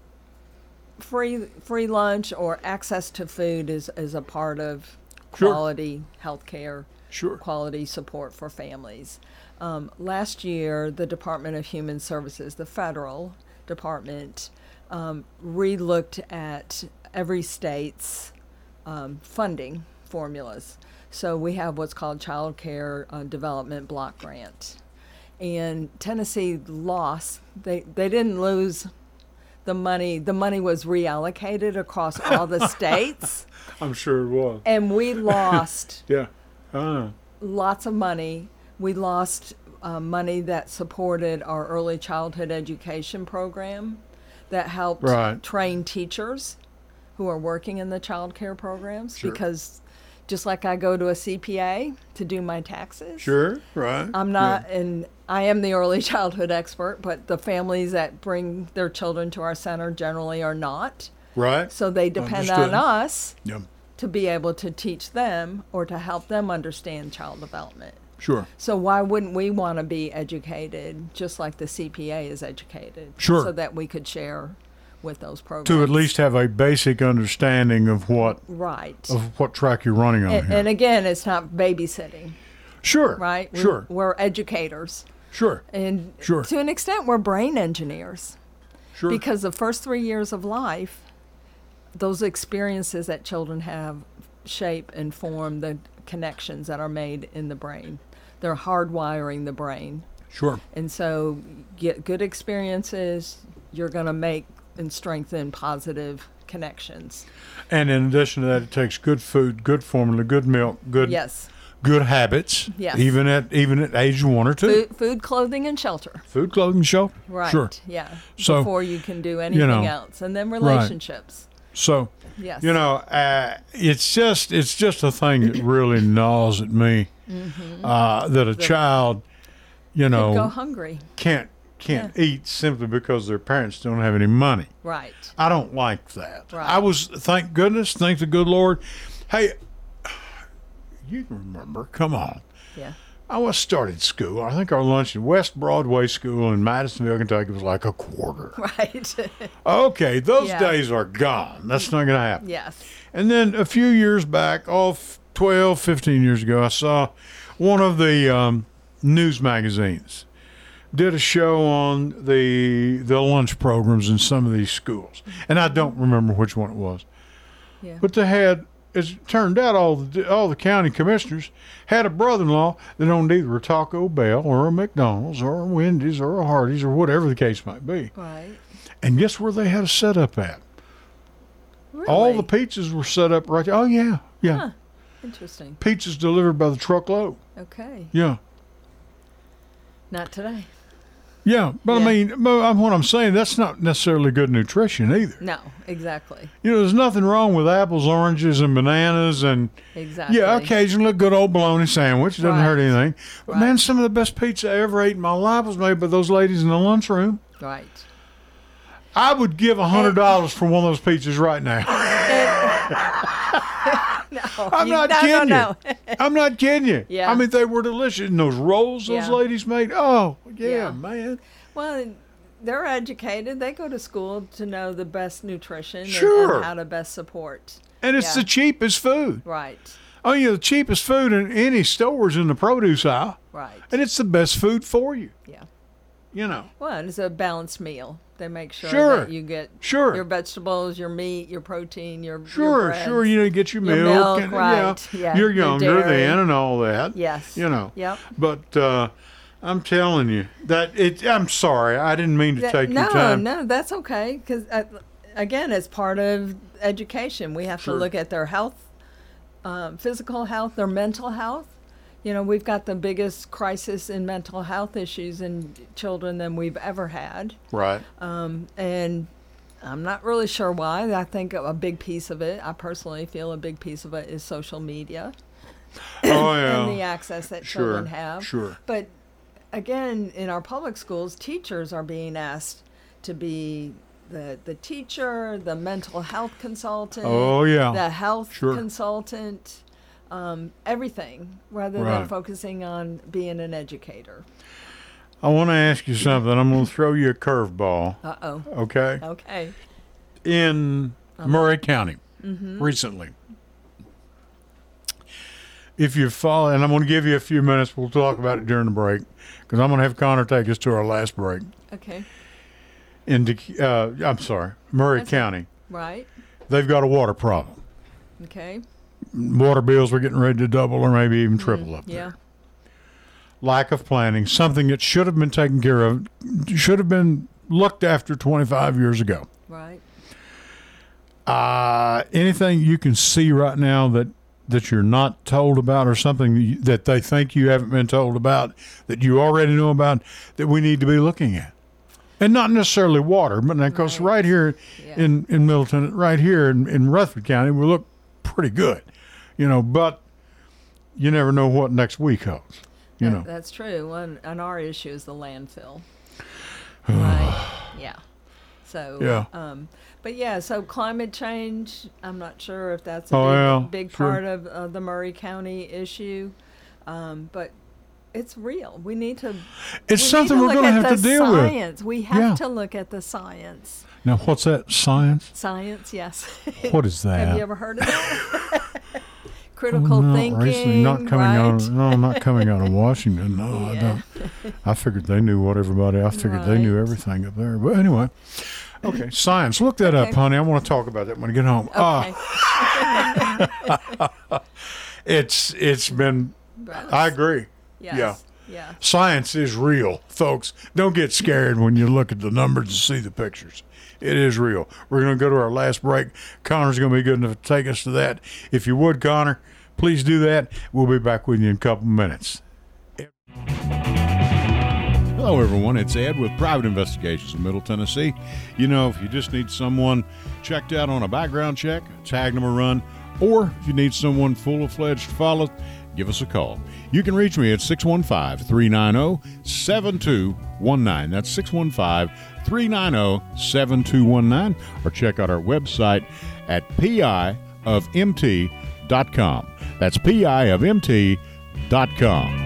Speaker 3: free free lunch or access to food is, is a part of
Speaker 2: Sure.
Speaker 3: quality health care,
Speaker 2: Sure.
Speaker 3: quality support for families. Um, last year, the Department of Human Services, the federal department, um, re-looked at every state's um, funding formulas. So we have what's called Child Care uh, Development Block Grant. And Tennessee lost, they, they didn't lose the money, the money was reallocated across all the states,
Speaker 2: I'm sure it was.
Speaker 3: and we lost
Speaker 2: Yeah. Uh,
Speaker 3: lots of money. We lost uh, money that supported our early childhood education program that helped
Speaker 2: Right.
Speaker 3: train teachers who are working in the child care programs,
Speaker 2: Sure.
Speaker 3: because just like I go to a C P A to do my taxes,
Speaker 2: sure. Right.
Speaker 3: I'm not, and I am the early childhood expert, but the families that bring their children to our center generally are not.
Speaker 2: Right.
Speaker 3: So they depend
Speaker 2: Understood.
Speaker 3: on us
Speaker 2: Yeah.
Speaker 3: to be able to teach them or to help them understand child development.
Speaker 2: Sure.
Speaker 3: So why wouldn't we want to be educated just like the C P A is educated?
Speaker 2: Sure.
Speaker 3: So that we could share with those programs.
Speaker 2: To at least have a basic understanding of what
Speaker 3: Right.
Speaker 2: of what track you're running on
Speaker 3: And,
Speaker 2: here.
Speaker 3: and again, it's not babysitting,
Speaker 2: sure.
Speaker 3: right? We-
Speaker 2: Sure.
Speaker 3: We're educators.
Speaker 2: Sure.
Speaker 3: And
Speaker 2: Sure.
Speaker 3: to an extent, we're brain engineers.
Speaker 2: Sure.
Speaker 3: Because the first three years of life, those experiences that children have shape and form the connections that are made in the brain. They're hardwiring the brain.
Speaker 2: Sure.
Speaker 3: And so get good experiences, you're going to make and strengthen positive connections.
Speaker 2: And in addition to that, it takes good food, good formula, good milk, good
Speaker 3: Yes.
Speaker 2: good habits.
Speaker 3: Yes.
Speaker 2: Even at even at age one or two.
Speaker 3: Food, food clothing, and shelter.
Speaker 2: Food, clothing, shelter.
Speaker 3: Right.
Speaker 2: Sure.
Speaker 3: Yeah.
Speaker 2: So,
Speaker 3: Before you can do anything
Speaker 2: know,
Speaker 3: else. And then relationships.
Speaker 2: So,
Speaker 3: Yes.
Speaker 2: You know, uh, it's just it's just a thing that really gnaws at me
Speaker 3: Mm-hmm.
Speaker 2: uh, that a
Speaker 3: The-
Speaker 2: child, you know,
Speaker 3: Go hungry.
Speaker 2: can't can't eat simply because their parents don't have any money.
Speaker 3: Right.
Speaker 2: I don't like that.
Speaker 3: Right.
Speaker 2: I was, thank goodness, thank the good Lord. Hey, you can remember, come on.
Speaker 3: Yeah.
Speaker 2: I was started school. I think our lunch at West Broadway School in Madisonville, Kentucky was like a quarter.
Speaker 3: Right.
Speaker 2: Okay, those
Speaker 3: Yeah.
Speaker 2: days are gone. That's not going to happen.
Speaker 3: Yes.
Speaker 2: And then a few years back, oh, f- twelve, fifteen years ago, I saw one of the um, news magazines did a show on the the lunch programs in some of these schools. And I don't remember which one it was.
Speaker 3: Yeah.
Speaker 2: But they had, as it turned out, all the all the county commissioners had a brother-in-law that owned either a Taco Bell or a McDonald's or a Wendy's or a Hardee's or whatever the case might be.
Speaker 3: Right.
Speaker 2: And guess where they had a setup at?
Speaker 3: Really?
Speaker 2: All the pizzas were set up right there. Oh, yeah, yeah.
Speaker 3: Huh. Interesting.
Speaker 2: Pizzas delivered by the truckload.
Speaker 3: Okay.
Speaker 2: Yeah.
Speaker 3: Not today.
Speaker 2: Yeah, but
Speaker 3: Yeah.
Speaker 2: I mean, but I'm- what I'm saying, that's not necessarily good nutrition either.
Speaker 3: No. Exactly.
Speaker 2: You know, there's nothing wrong with apples, oranges, and bananas, and
Speaker 3: Exactly.
Speaker 2: yeah, occasionally a good old bologna sandwich doesn't
Speaker 3: Right.
Speaker 2: hurt anything. But
Speaker 3: Right.
Speaker 2: man, some of the best pizza I ever ate in my life was made by those ladies in the lunchroom.
Speaker 3: Right.
Speaker 2: I would give a hundred dollars for one of those pizzas right now.
Speaker 3: No.
Speaker 2: I'm
Speaker 3: you-
Speaker 2: not
Speaker 3: no,
Speaker 2: kidding
Speaker 3: no,
Speaker 2: you.
Speaker 3: no.
Speaker 2: I'm not kidding you.
Speaker 3: Yeah.
Speaker 2: I mean, they were delicious. And those rolls those
Speaker 3: Yeah.
Speaker 2: ladies made. Oh, yeah,
Speaker 3: Yeah.
Speaker 2: man.
Speaker 3: Well, they're educated. They go to school to know the best nutrition and-
Speaker 2: Sure.
Speaker 3: and how to best support.
Speaker 2: And it's
Speaker 3: Yeah.
Speaker 2: the cheapest food.
Speaker 3: Right.
Speaker 2: Oh, yeah, the cheapest food in any stores in the produce aisle.
Speaker 3: Right.
Speaker 2: And it's the best food for you,
Speaker 3: Yeah.
Speaker 2: you know.
Speaker 3: Well, and it's a balanced meal. They make sure,
Speaker 2: Sure.
Speaker 3: that you get
Speaker 2: Sure.
Speaker 3: your vegetables, your meat, your protein, your your
Speaker 2: Sure,
Speaker 3: breads.
Speaker 2: sure. You know, you get your
Speaker 3: your
Speaker 2: milk.
Speaker 3: milk,
Speaker 2: and,
Speaker 3: right,
Speaker 2: Yeah,
Speaker 3: yeah,
Speaker 2: you're
Speaker 3: your
Speaker 2: younger
Speaker 3: dairy.
Speaker 2: then and all that.
Speaker 3: Yes.
Speaker 2: You know.
Speaker 3: Yep.
Speaker 2: But uh, I'm telling you that it. I'm sorry. I didn't mean to
Speaker 3: That-
Speaker 2: take
Speaker 3: no,
Speaker 2: your time.
Speaker 3: no, that's okay. Because uh, again, it's part of education. We have
Speaker 2: Sure.
Speaker 3: to look at their health, um, physical health, their mental health. You know, we've got the biggest crisis in mental health issues in children than we've ever had.
Speaker 2: Right.
Speaker 3: Um, and I'm not really sure why. I think a big piece of it, I personally feel a big piece of it is social media
Speaker 2: Oh, yeah.
Speaker 3: and the access that
Speaker 2: Sure,
Speaker 3: children have.
Speaker 2: sure.
Speaker 3: But again, in our public schools, teachers are being asked to be the the teacher, the mental health consultant,
Speaker 2: Oh, yeah.
Speaker 3: the health
Speaker 2: Sure.
Speaker 3: consultant, um, everything, rather
Speaker 2: Right.
Speaker 3: than focusing on being an educator.
Speaker 2: I want to ask you something. I'm going to throw you a curveball.
Speaker 3: Uh oh.
Speaker 2: Okay.
Speaker 3: Okay.
Speaker 2: In Murray County
Speaker 3: Mm-hmm.
Speaker 2: recently. If you follow, and I'm going to give you a few minutes, we'll talk about it during the break, because I'm going to have Connor take us to our last break.
Speaker 3: Okay.
Speaker 2: In, De- uh, I'm sorry, Murray
Speaker 3: That's-
Speaker 2: County,
Speaker 3: Right.
Speaker 2: they've got a water problem.
Speaker 3: Okay.
Speaker 2: Water bills are getting ready to double or maybe even triple up there.
Speaker 3: Yeah.
Speaker 2: Lack of planning, something that should have been taken care of, should have been looked after twenty-five years ago.
Speaker 3: Right.
Speaker 2: Uh, anything you can see right now that, that you're not told about, or something that, you, that they think you haven't been told about, that you already know about, that we need to be looking at? And not necessarily water, but of course,
Speaker 3: Right.
Speaker 2: right here
Speaker 3: Yeah.
Speaker 2: in, in Middleton, right here in, in Rutherford County, we look pretty good, you know, but you never know what next week holds, you
Speaker 3: That-
Speaker 2: know.
Speaker 3: That's true. And, and our issue is the landfill. Right. Yeah. So.
Speaker 2: Yeah.
Speaker 3: Um, but yeah, so climate change, I'm not sure if that's a
Speaker 2: Oh,
Speaker 3: big,
Speaker 2: yeah,
Speaker 3: big
Speaker 2: sure.
Speaker 3: part of uh, the Murray County issue. Um, but it's real. We need to.
Speaker 2: It's
Speaker 3: we
Speaker 2: something
Speaker 3: need
Speaker 2: we're
Speaker 3: look
Speaker 2: going to
Speaker 3: at
Speaker 2: have to
Speaker 3: the
Speaker 2: deal with.
Speaker 3: science. We have
Speaker 2: Yeah.
Speaker 3: to look at the science.
Speaker 2: Now, what's that? Science?
Speaker 3: Science, yes.
Speaker 2: What is that?
Speaker 3: Have you ever heard of that? Critical
Speaker 2: not
Speaker 3: thinking,
Speaker 2: recently, not coming
Speaker 3: right?
Speaker 2: out. Of, no, not coming out of Washington. No, I
Speaker 3: Yeah.
Speaker 2: don't. I figured they knew what everybody. I figured they knew
Speaker 3: Right.
Speaker 2: everything up there. But anyway, okay, science. Look that up,
Speaker 3: Okay.
Speaker 2: honey. I want to talk about that when I get home.
Speaker 3: Okay.
Speaker 2: Ah, it's it's been.
Speaker 3: Right.
Speaker 2: I agree.
Speaker 3: Yes.
Speaker 2: Yeah.
Speaker 3: Yeah.
Speaker 2: Science is real, folks. Don't get scared when you look at the numbers and see the pictures. It is real. We're going to go to our last break. Connor's going to be good enough to take us to that. If you would, Connor, please do that. We'll be back with you in a couple minutes. Hello, everyone. It's Ed with Private Investigations in Middle Tennessee. You know, if you just need someone checked out on a background check, tag them a run, or if you need someone full-fledged to follow, give us a call. You can reach me at six one five, three nine zero, seven two one nine. That's six one five, three nine zero, seven two one nine. Or check out our website at P I of M T dot com. That's P I of M T dot com.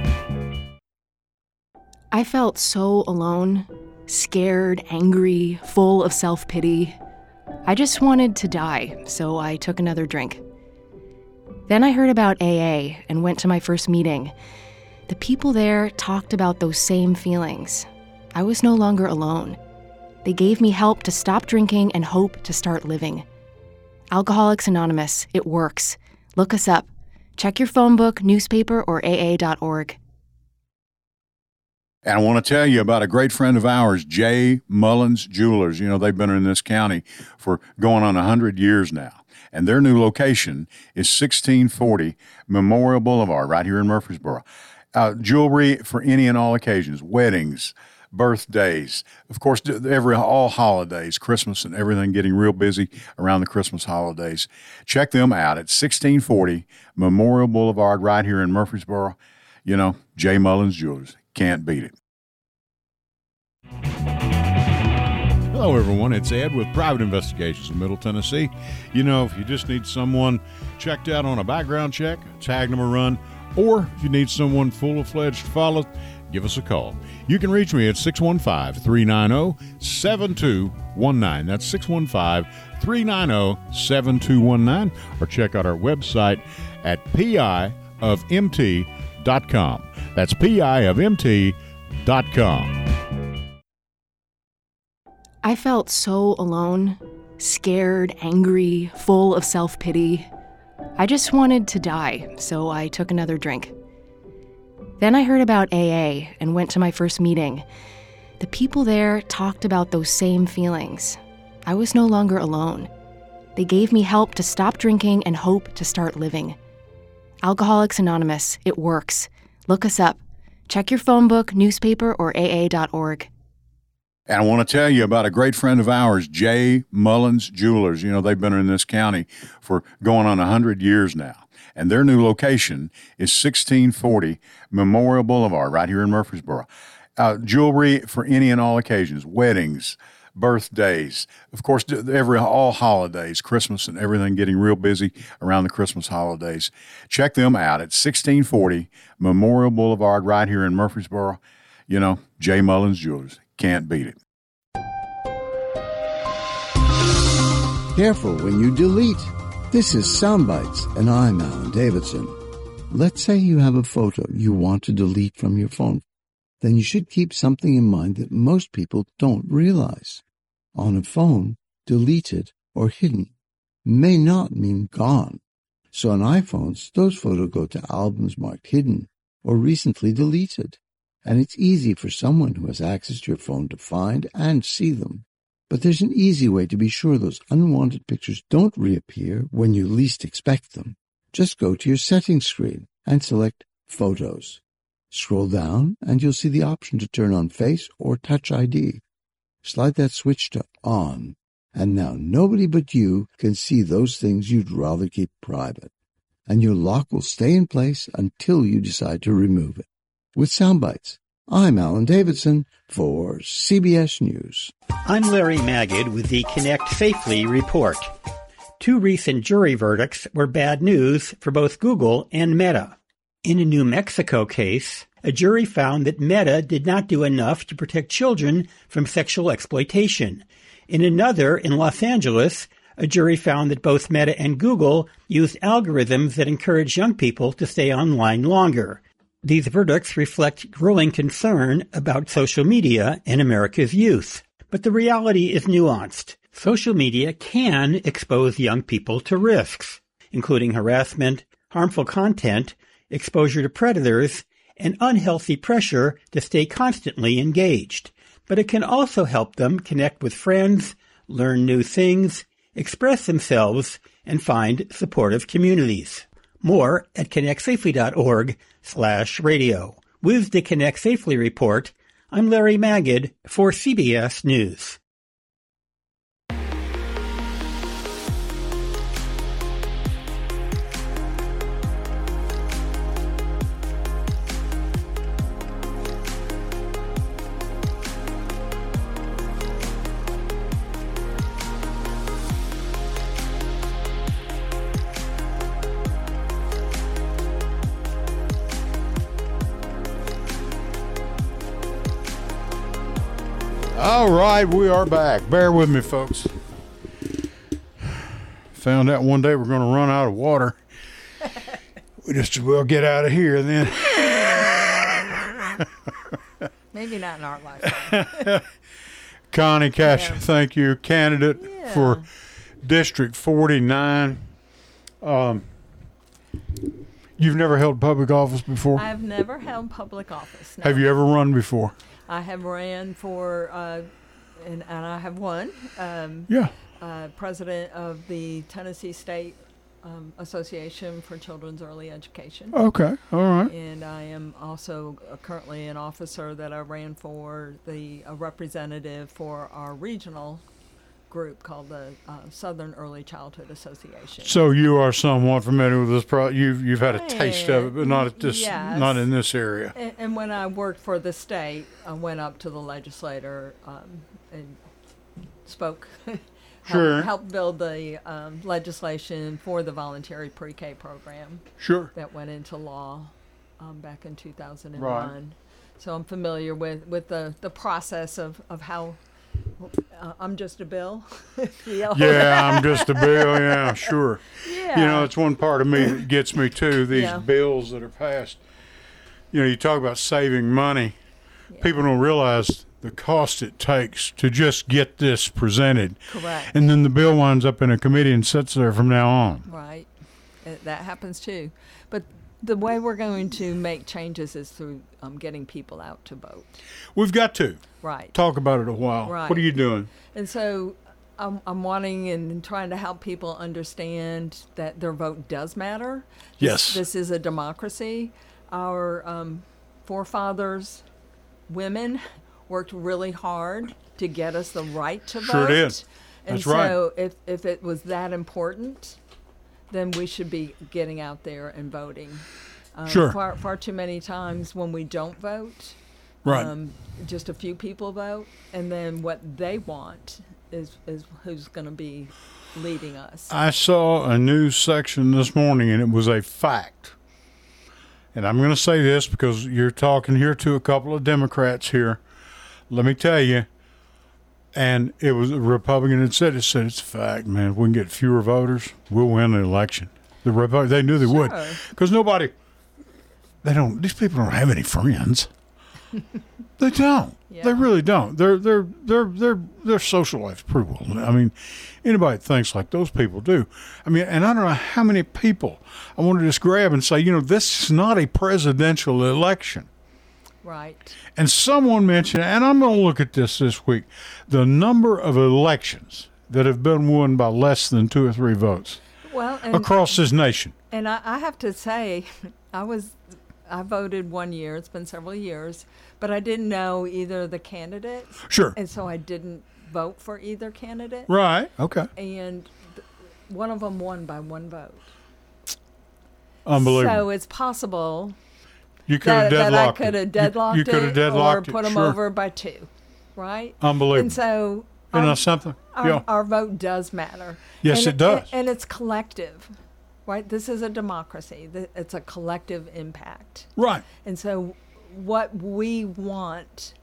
Speaker 5: I felt so alone, scared, angry, full of self-pity. I just wanted to die, so I took another drink. Then I heard about A A and went to my first meeting. The people there talked about those same feelings. I was no longer alone. They gave me help to stop drinking and hope to start living. Alcoholics Anonymous, it works. Look us up. Check your phone book, newspaper, or A A dot org.
Speaker 2: And I want to tell you about a great friend of ours, J. Mullins Jewelers. You know, they've been in this county for going on one hundred years now. And their new location is sixteen forty Memorial Boulevard right here in Murfreesboro. Uh, jewelry for any and all occasions, weddings, birthdays, of course, every all holidays, Christmas and everything, getting real busy around the Christmas holidays. Check them out at sixteen forty Memorial Boulevard right here in Murfreesboro. You know, J. Mullins Jewelers. Can't beat it. Hello, everyone. It's Ed with Private Investigations in Middle Tennessee. You know, if you just need someone checked out on a background check, tag them a run, or if you need someone full-fledged to follow, give us a call. You can reach me at six one five, three nine zero, seven two one nine. That's six one five, three nine zero, seven two one nine. Or check out our website at P I of M T dot com. That's P I of M T dot com.
Speaker 5: I felt so alone, scared, angry, full of self-pity. I just wanted to die, so I took another drink. Then I heard about A A and went to my first meeting. The people there talked about those same feelings. I was no longer alone. They gave me help to stop drinking and hope to start living. Alcoholics Anonymous, it works. Look us up. Check your phone book, newspaper, or A A dot org.
Speaker 2: And I want to tell you about a great friend of ours, J. Mullins Jewelers. You know, they've been in this county for going on one hundred years now. And their new location is sixteen forty Memorial Boulevard right here in Murfreesboro. Uh, jewelry for any and all occasions, weddings, birthdays, of course, every all holidays, Christmas and everything, getting real busy around the Christmas holidays. Check them out at sixteen forty Memorial Boulevard right here in Murfreesboro. You know, J. Mullins Jewelers. Can't beat it.
Speaker 7: Careful when you delete. This is Soundbites, and I'm Alan Davidson. Let's say you have a photo you want to delete from your phone. Then you should keep something in mind that most people don't realize. On a phone, deleted or hidden may not mean gone. So on iPhones, those photos go to albums marked hidden or recently deleted. And it's easy for someone who has access to your phone to find and see them. But there's an easy way to be sure those unwanted pictures don't reappear when you least expect them. Just go to your settings screen and select Photos. Scroll down and you'll see the option to turn on Face or Touch I D. Slide that switch to On, and now nobody but you can see those things you'd rather keep private. And your lock will stay in place until you decide to remove it. With Soundbites, I'm Alan Davidson for C B S News.
Speaker 8: I'm Larry Magid with the Connect Safely report. Two recent jury verdicts were bad news for both Google and Meta. In a New Mexico case, a jury found that Meta did not do enough to protect children from sexual exploitation. In another, in Los Angeles, a jury found that both Meta and Google used algorithms that encourage young people to stay online longer. These verdicts reflect growing concern about social media and America's youth. But the reality is nuanced. Social media can expose young people to risks, including harassment, harmful content, exposure to predators, and unhealthy pressure to stay constantly engaged. But it can also help them connect with friends, learn new things, express themselves, and find supportive communities. More at connect safely dot org slash radio. With the Connect Safely report, I'm Larry Magid for C B S News.
Speaker 2: All right, we are back. Bear with me, folks. Found out one day we're going to run out of water. We just as well get out of here then.
Speaker 3: Maybe not in our lifetime.
Speaker 2: Connie Cash,
Speaker 3: Yeah.
Speaker 2: thank you, candidate
Speaker 3: Yeah.
Speaker 2: for District forty-nine. Um, you've never held public office before?
Speaker 3: I've never held public office. No.
Speaker 2: Have you ever run before?
Speaker 3: I have ran for, uh, and, and I have won, um,
Speaker 2: Yeah.
Speaker 3: uh, president of the Tennessee State um, Association for Children's Early Education.
Speaker 2: Okay, all right.
Speaker 3: And I am also uh, currently an officer that I ran for the a representative for our regional group called the uh, Southern Early Childhood Association.
Speaker 2: So you are somewhat familiar with this product. You've you've had a taste of it, but not at this,
Speaker 3: Yes.
Speaker 2: not in this area.
Speaker 3: And, and when I worked for the state, I went up to the legislator um, and spoke.
Speaker 2: Sure.
Speaker 3: helped, helped build the um, legislation for the voluntary pre-K program
Speaker 2: Sure.
Speaker 3: that went into law um, back in two thousand one.
Speaker 2: Right.
Speaker 3: So I'm familiar with, with the, the process of, of how uh, I'm just a bill. feel.
Speaker 2: Yeah, I'm just a bill. Yeah, sure.
Speaker 3: Yeah.
Speaker 2: You know, it's one part of me that gets me too. These
Speaker 3: Yeah.
Speaker 2: bills that are passed. You know, you talk about saving money. People don't realize the cost it takes to just get this presented.
Speaker 3: Correct.
Speaker 2: And then the bill winds up in a committee and sits there from now on.
Speaker 3: Right. It, that happens too. But the way we're going to make changes is through um, getting people out to vote.
Speaker 2: We've got to
Speaker 3: Right.
Speaker 2: talk about it a while.
Speaker 3: Right.
Speaker 2: What are you doing?
Speaker 3: And so I'm, I'm wanting and trying to help people understand that their vote does matter. This,
Speaker 2: Yes.
Speaker 3: This is a democracy. Our um, forefathers, women, worked really hard to get us the right to
Speaker 2: Sure
Speaker 3: vote.
Speaker 2: did.
Speaker 3: And
Speaker 2: That's right.
Speaker 3: so if, if it was that important, then we should be getting out there and voting. Um,
Speaker 2: Sure.
Speaker 3: Far, far too many times when we don't vote,
Speaker 2: Right.
Speaker 3: um, just a few people vote, and then what they want is, is who's going to be leading us.
Speaker 2: I saw a news section this morning, and it was a fact. And I'm going to say this because you're talking here to a couple of Democrats here. Let me tell you, and it was a Republican that said it, said it's a fact, man. If we can get fewer voters, we'll win the election. The Repu- they knew they would.
Speaker 3: Sure.
Speaker 2: Because nobody, they don't, these people don't have any friends. They don't.
Speaker 3: Yeah.
Speaker 2: They really don't. Their their their their their social life's pretty well. I mean, anybody that thinks like those people do. I mean, and I don't know how many people I want to just grab and say, you know, this is not a presidential election.
Speaker 3: Right.
Speaker 2: And someone mentioned, and I'm going to look at this this week, the number of elections that have been won by less than two or three votes
Speaker 3: Well, and,
Speaker 2: across this nation.
Speaker 3: and I, I have to say, I was, I voted one year. It's been several years, but I didn't know either of the candidates,
Speaker 2: Sure.
Speaker 3: and so I didn't vote for either candidate.
Speaker 2: Right. Okay.
Speaker 3: And th- one of them won by one vote.
Speaker 2: Unbelievable.
Speaker 3: So it's possible
Speaker 2: you could have
Speaker 3: that, that I
Speaker 2: deadlocked
Speaker 3: could
Speaker 2: it.
Speaker 3: have deadlocked
Speaker 2: you, you could have
Speaker 3: it
Speaker 2: deadlocked
Speaker 3: or put
Speaker 2: it.
Speaker 3: them
Speaker 2: Sure.
Speaker 3: over by two, right?
Speaker 2: Unbelievable.
Speaker 3: And so
Speaker 2: Isn't
Speaker 3: our,
Speaker 2: that something?
Speaker 3: our,
Speaker 2: Yeah.
Speaker 3: our vote does matter.
Speaker 2: Yes,
Speaker 3: And
Speaker 2: it does.
Speaker 3: And it's collective, right? This is a democracy. Th- It's a collective impact.
Speaker 2: Right.
Speaker 3: And so what we want,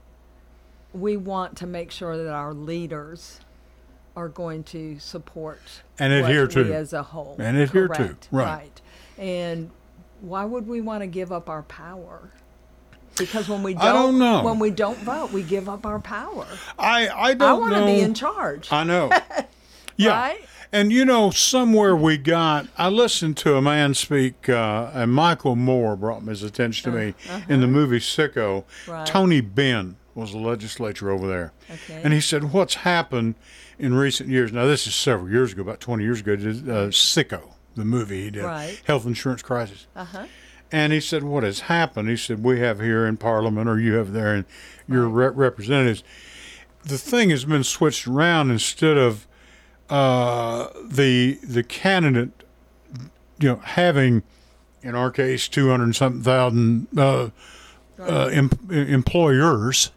Speaker 3: we want to make sure that our leaders are going to support
Speaker 2: And
Speaker 3: what
Speaker 2: adhere
Speaker 3: we
Speaker 2: to.
Speaker 3: as a whole.
Speaker 2: And adhere to,
Speaker 3: Correct,
Speaker 2: right.
Speaker 3: right. And why would we want to give up our power? Because when we don't,
Speaker 2: I don't know.
Speaker 3: when we don't vote, we give up our power.
Speaker 2: I, I
Speaker 3: I
Speaker 2: don't
Speaker 3: want
Speaker 2: know.
Speaker 3: to be in charge.
Speaker 2: I know. Yeah.
Speaker 3: Right?
Speaker 2: And, you know, somewhere we got, I listened to a man speak, uh, and Michael Moore brought his attention to me in the movie Sicko.
Speaker 3: Right.
Speaker 2: Tony Benn was the legislature over there.
Speaker 3: Okay.
Speaker 2: And he said, what's happened in recent years, now this is several years ago, about twenty years ago, he did, uh, Sicko, the movie he did,
Speaker 3: Right.
Speaker 2: Health Insurance Crisis.
Speaker 3: Uh-huh.
Speaker 2: And he said, what has happened? He said, we have here in Parliament, or you have there in your
Speaker 3: Right.
Speaker 2: re- representatives. The thing has been switched around. Instead of uh, the the candidate, you know, having, in our case, two hundred and something thousand uh, uh, em- employers,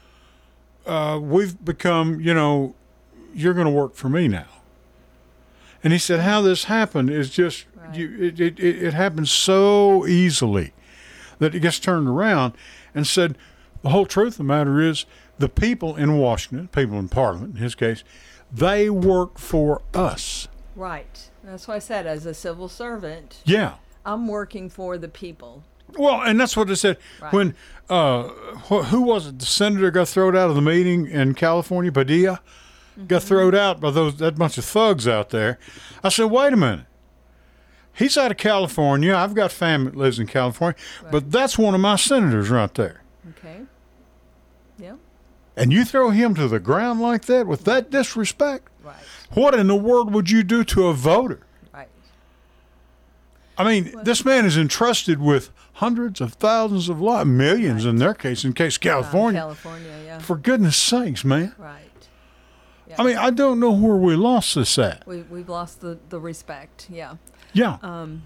Speaker 2: uh, we've become, you know, you're going to work for me now. And he said, how this happened is just,
Speaker 3: Right.
Speaker 2: you, it, it, it, it happens so easily that it gets turned around, and said, the whole truth of the matter is the people in Washington, people in Parliament in his case, they work for us.
Speaker 3: Right. That's why I said, as a civil servant,
Speaker 2: Yeah.
Speaker 3: I'm working for the people.
Speaker 2: Well, and that's what they said.
Speaker 3: Right.
Speaker 2: When, uh, wh- who was it, the senator got thrown out of the meeting in California, Padilla? Got thrown out by those that bunch of thugs out there. I said, wait a minute. He's out of California. I've got family that lives in California, but that's one of my senators right there.
Speaker 3: Okay. Yeah.
Speaker 2: And you throw him to the ground like that with that disrespect?
Speaker 3: Right.
Speaker 2: What in the world would you do to a voter?
Speaker 3: Right.
Speaker 2: I mean, this man is entrusted with hundreds of thousands of lives, millions in their case, in case California.
Speaker 3: Um, California, yeah.
Speaker 2: For goodness sakes, man.
Speaker 3: Right.
Speaker 2: I mean, I don't know where we lost this at.
Speaker 3: We, we've lost the, the respect, yeah.
Speaker 2: Yeah.
Speaker 3: Um,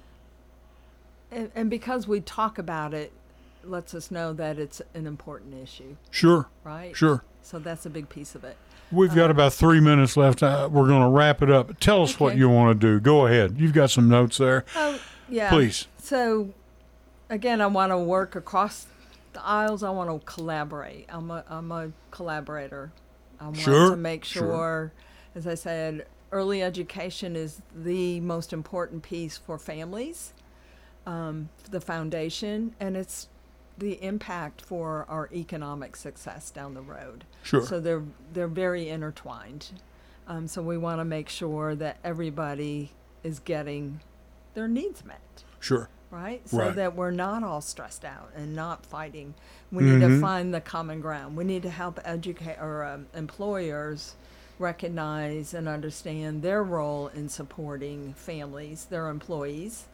Speaker 3: and, and because we talk about it, lets us know that it's an important issue,
Speaker 2: Sure.
Speaker 3: right?
Speaker 2: Sure.
Speaker 3: So that's a big piece of it.
Speaker 2: We've got about three minutes left. Uh, we're going to wrap it up. Tell us what
Speaker 3: Okay.
Speaker 2: you want to do. Go ahead. You've got some notes there.
Speaker 3: Oh, yeah.
Speaker 2: Please.
Speaker 3: So, again, I want to work across the aisles. I want to collaborate. I'm a, I'm a collaborator. I want
Speaker 2: Sure,
Speaker 3: to make
Speaker 2: sure.
Speaker 3: sure, as I said, early education is the most important piece for families, um, the foundation, and it's the impact for our economic success down the road.
Speaker 2: Sure.
Speaker 3: So they're they're very intertwined. Um, so we want to make sure that everybody is getting their needs met,
Speaker 2: Sure.
Speaker 3: right? So
Speaker 2: Right.
Speaker 3: that we're not all stressed out and not fighting. We need
Speaker 2: Mm-hmm.
Speaker 3: to find the common ground. We need to help educate or um, employers recognize and understand their role in supporting families, their employees,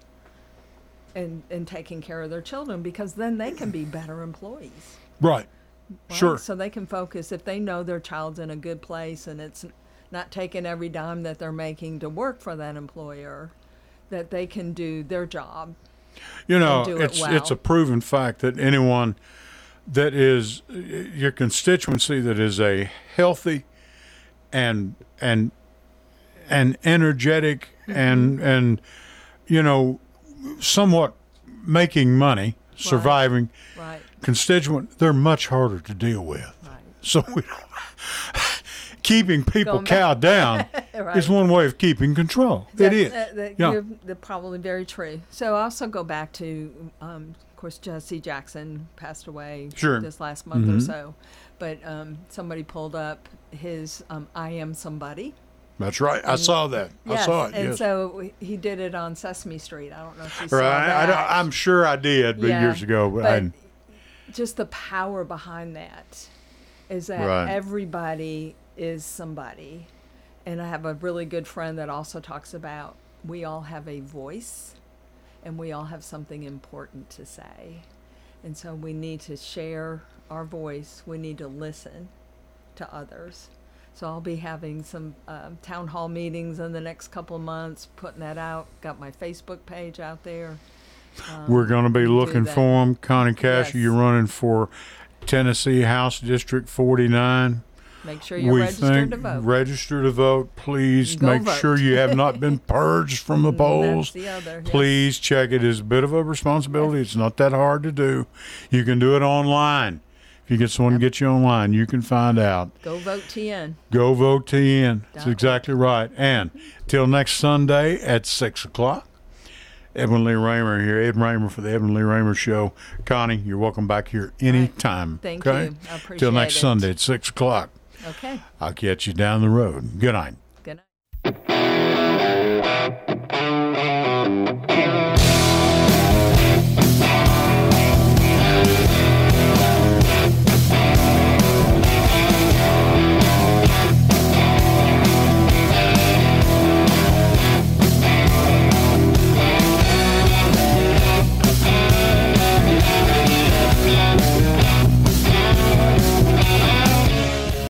Speaker 3: and, and taking care of their children, because then they can be better employees.
Speaker 2: Right.
Speaker 3: Right?
Speaker 2: Sure.
Speaker 3: So they can focus, if they know their child's in a good place and it's not taking every dime that they're making to work for that employer, that they can do their job.
Speaker 2: You know,
Speaker 3: do it
Speaker 2: it's
Speaker 3: well.
Speaker 2: it's a proven fact that anyone that is uh, your constituency that is a healthy and and and energetic
Speaker 3: Mm-hmm.
Speaker 2: and and you know somewhat making money, surviving
Speaker 3: Right.
Speaker 2: constituent, they're much harder to deal with.
Speaker 3: Right.
Speaker 2: So we don't, keeping people
Speaker 3: Going back-
Speaker 2: cowed down
Speaker 3: Right.
Speaker 2: is one way of keeping control. it
Speaker 3: That-
Speaker 2: is.
Speaker 3: that- that-
Speaker 2: Yeah.
Speaker 3: You're they're probably very true. So I also go back to, um, of course, Jesse Jackson passed away
Speaker 2: Sure.
Speaker 3: this last month or
Speaker 2: Mhm.
Speaker 3: so. But um, somebody pulled up his um, I Am Somebody.
Speaker 2: That's right. I saw that.
Speaker 3: Yes,
Speaker 2: I saw it.
Speaker 3: and
Speaker 2: yes.
Speaker 3: so he did it on Sesame Street. I don't know if you saw
Speaker 2: Right. I
Speaker 3: that.
Speaker 2: don't, I'm sure I did, but
Speaker 3: Yeah,
Speaker 2: years ago. But,
Speaker 3: but
Speaker 2: I,
Speaker 3: just the power behind that is that
Speaker 2: Right.
Speaker 3: everybody is somebody. And I have a really good friend that also talks about we all have a voice and we all have something important to say. And so we need to share our voice. We need to listen to others. So I'll be having some um, town hall meetings in the next couple of months, putting that out. Got my Facebook page out there.
Speaker 2: we're going to be looking
Speaker 3: that.
Speaker 2: for them. Connie Cash,
Speaker 3: Yes.
Speaker 2: you're running for Tennessee House District forty-nine.
Speaker 3: Make sure you're
Speaker 2: we
Speaker 3: registered
Speaker 2: think
Speaker 3: to vote.
Speaker 2: register to vote. Please
Speaker 3: Go
Speaker 2: make
Speaker 3: vote.
Speaker 2: sure you have not been purged from the
Speaker 3: Mm,
Speaker 2: polls.
Speaker 3: that's the other, yes.
Speaker 2: Please check it. It's a bit of a responsibility. It's not that hard to do. You can do it online. If you get someone to get you online, you can find out.
Speaker 3: Go vote T N.
Speaker 2: Go vote T N. That's
Speaker 3: Dot
Speaker 2: exactly right. And till next Sunday at six o'clock, Edwin Lee Raymer here. Ed Raymer for the Edwin Lee Raymer Show. Connie, you're welcome back here anytime.
Speaker 3: Thank
Speaker 2: okay?
Speaker 3: you. I appreciate
Speaker 2: Till next
Speaker 3: it.
Speaker 2: Sunday at six o'clock.
Speaker 3: Okay.
Speaker 2: I'll catch you down the road. Good night.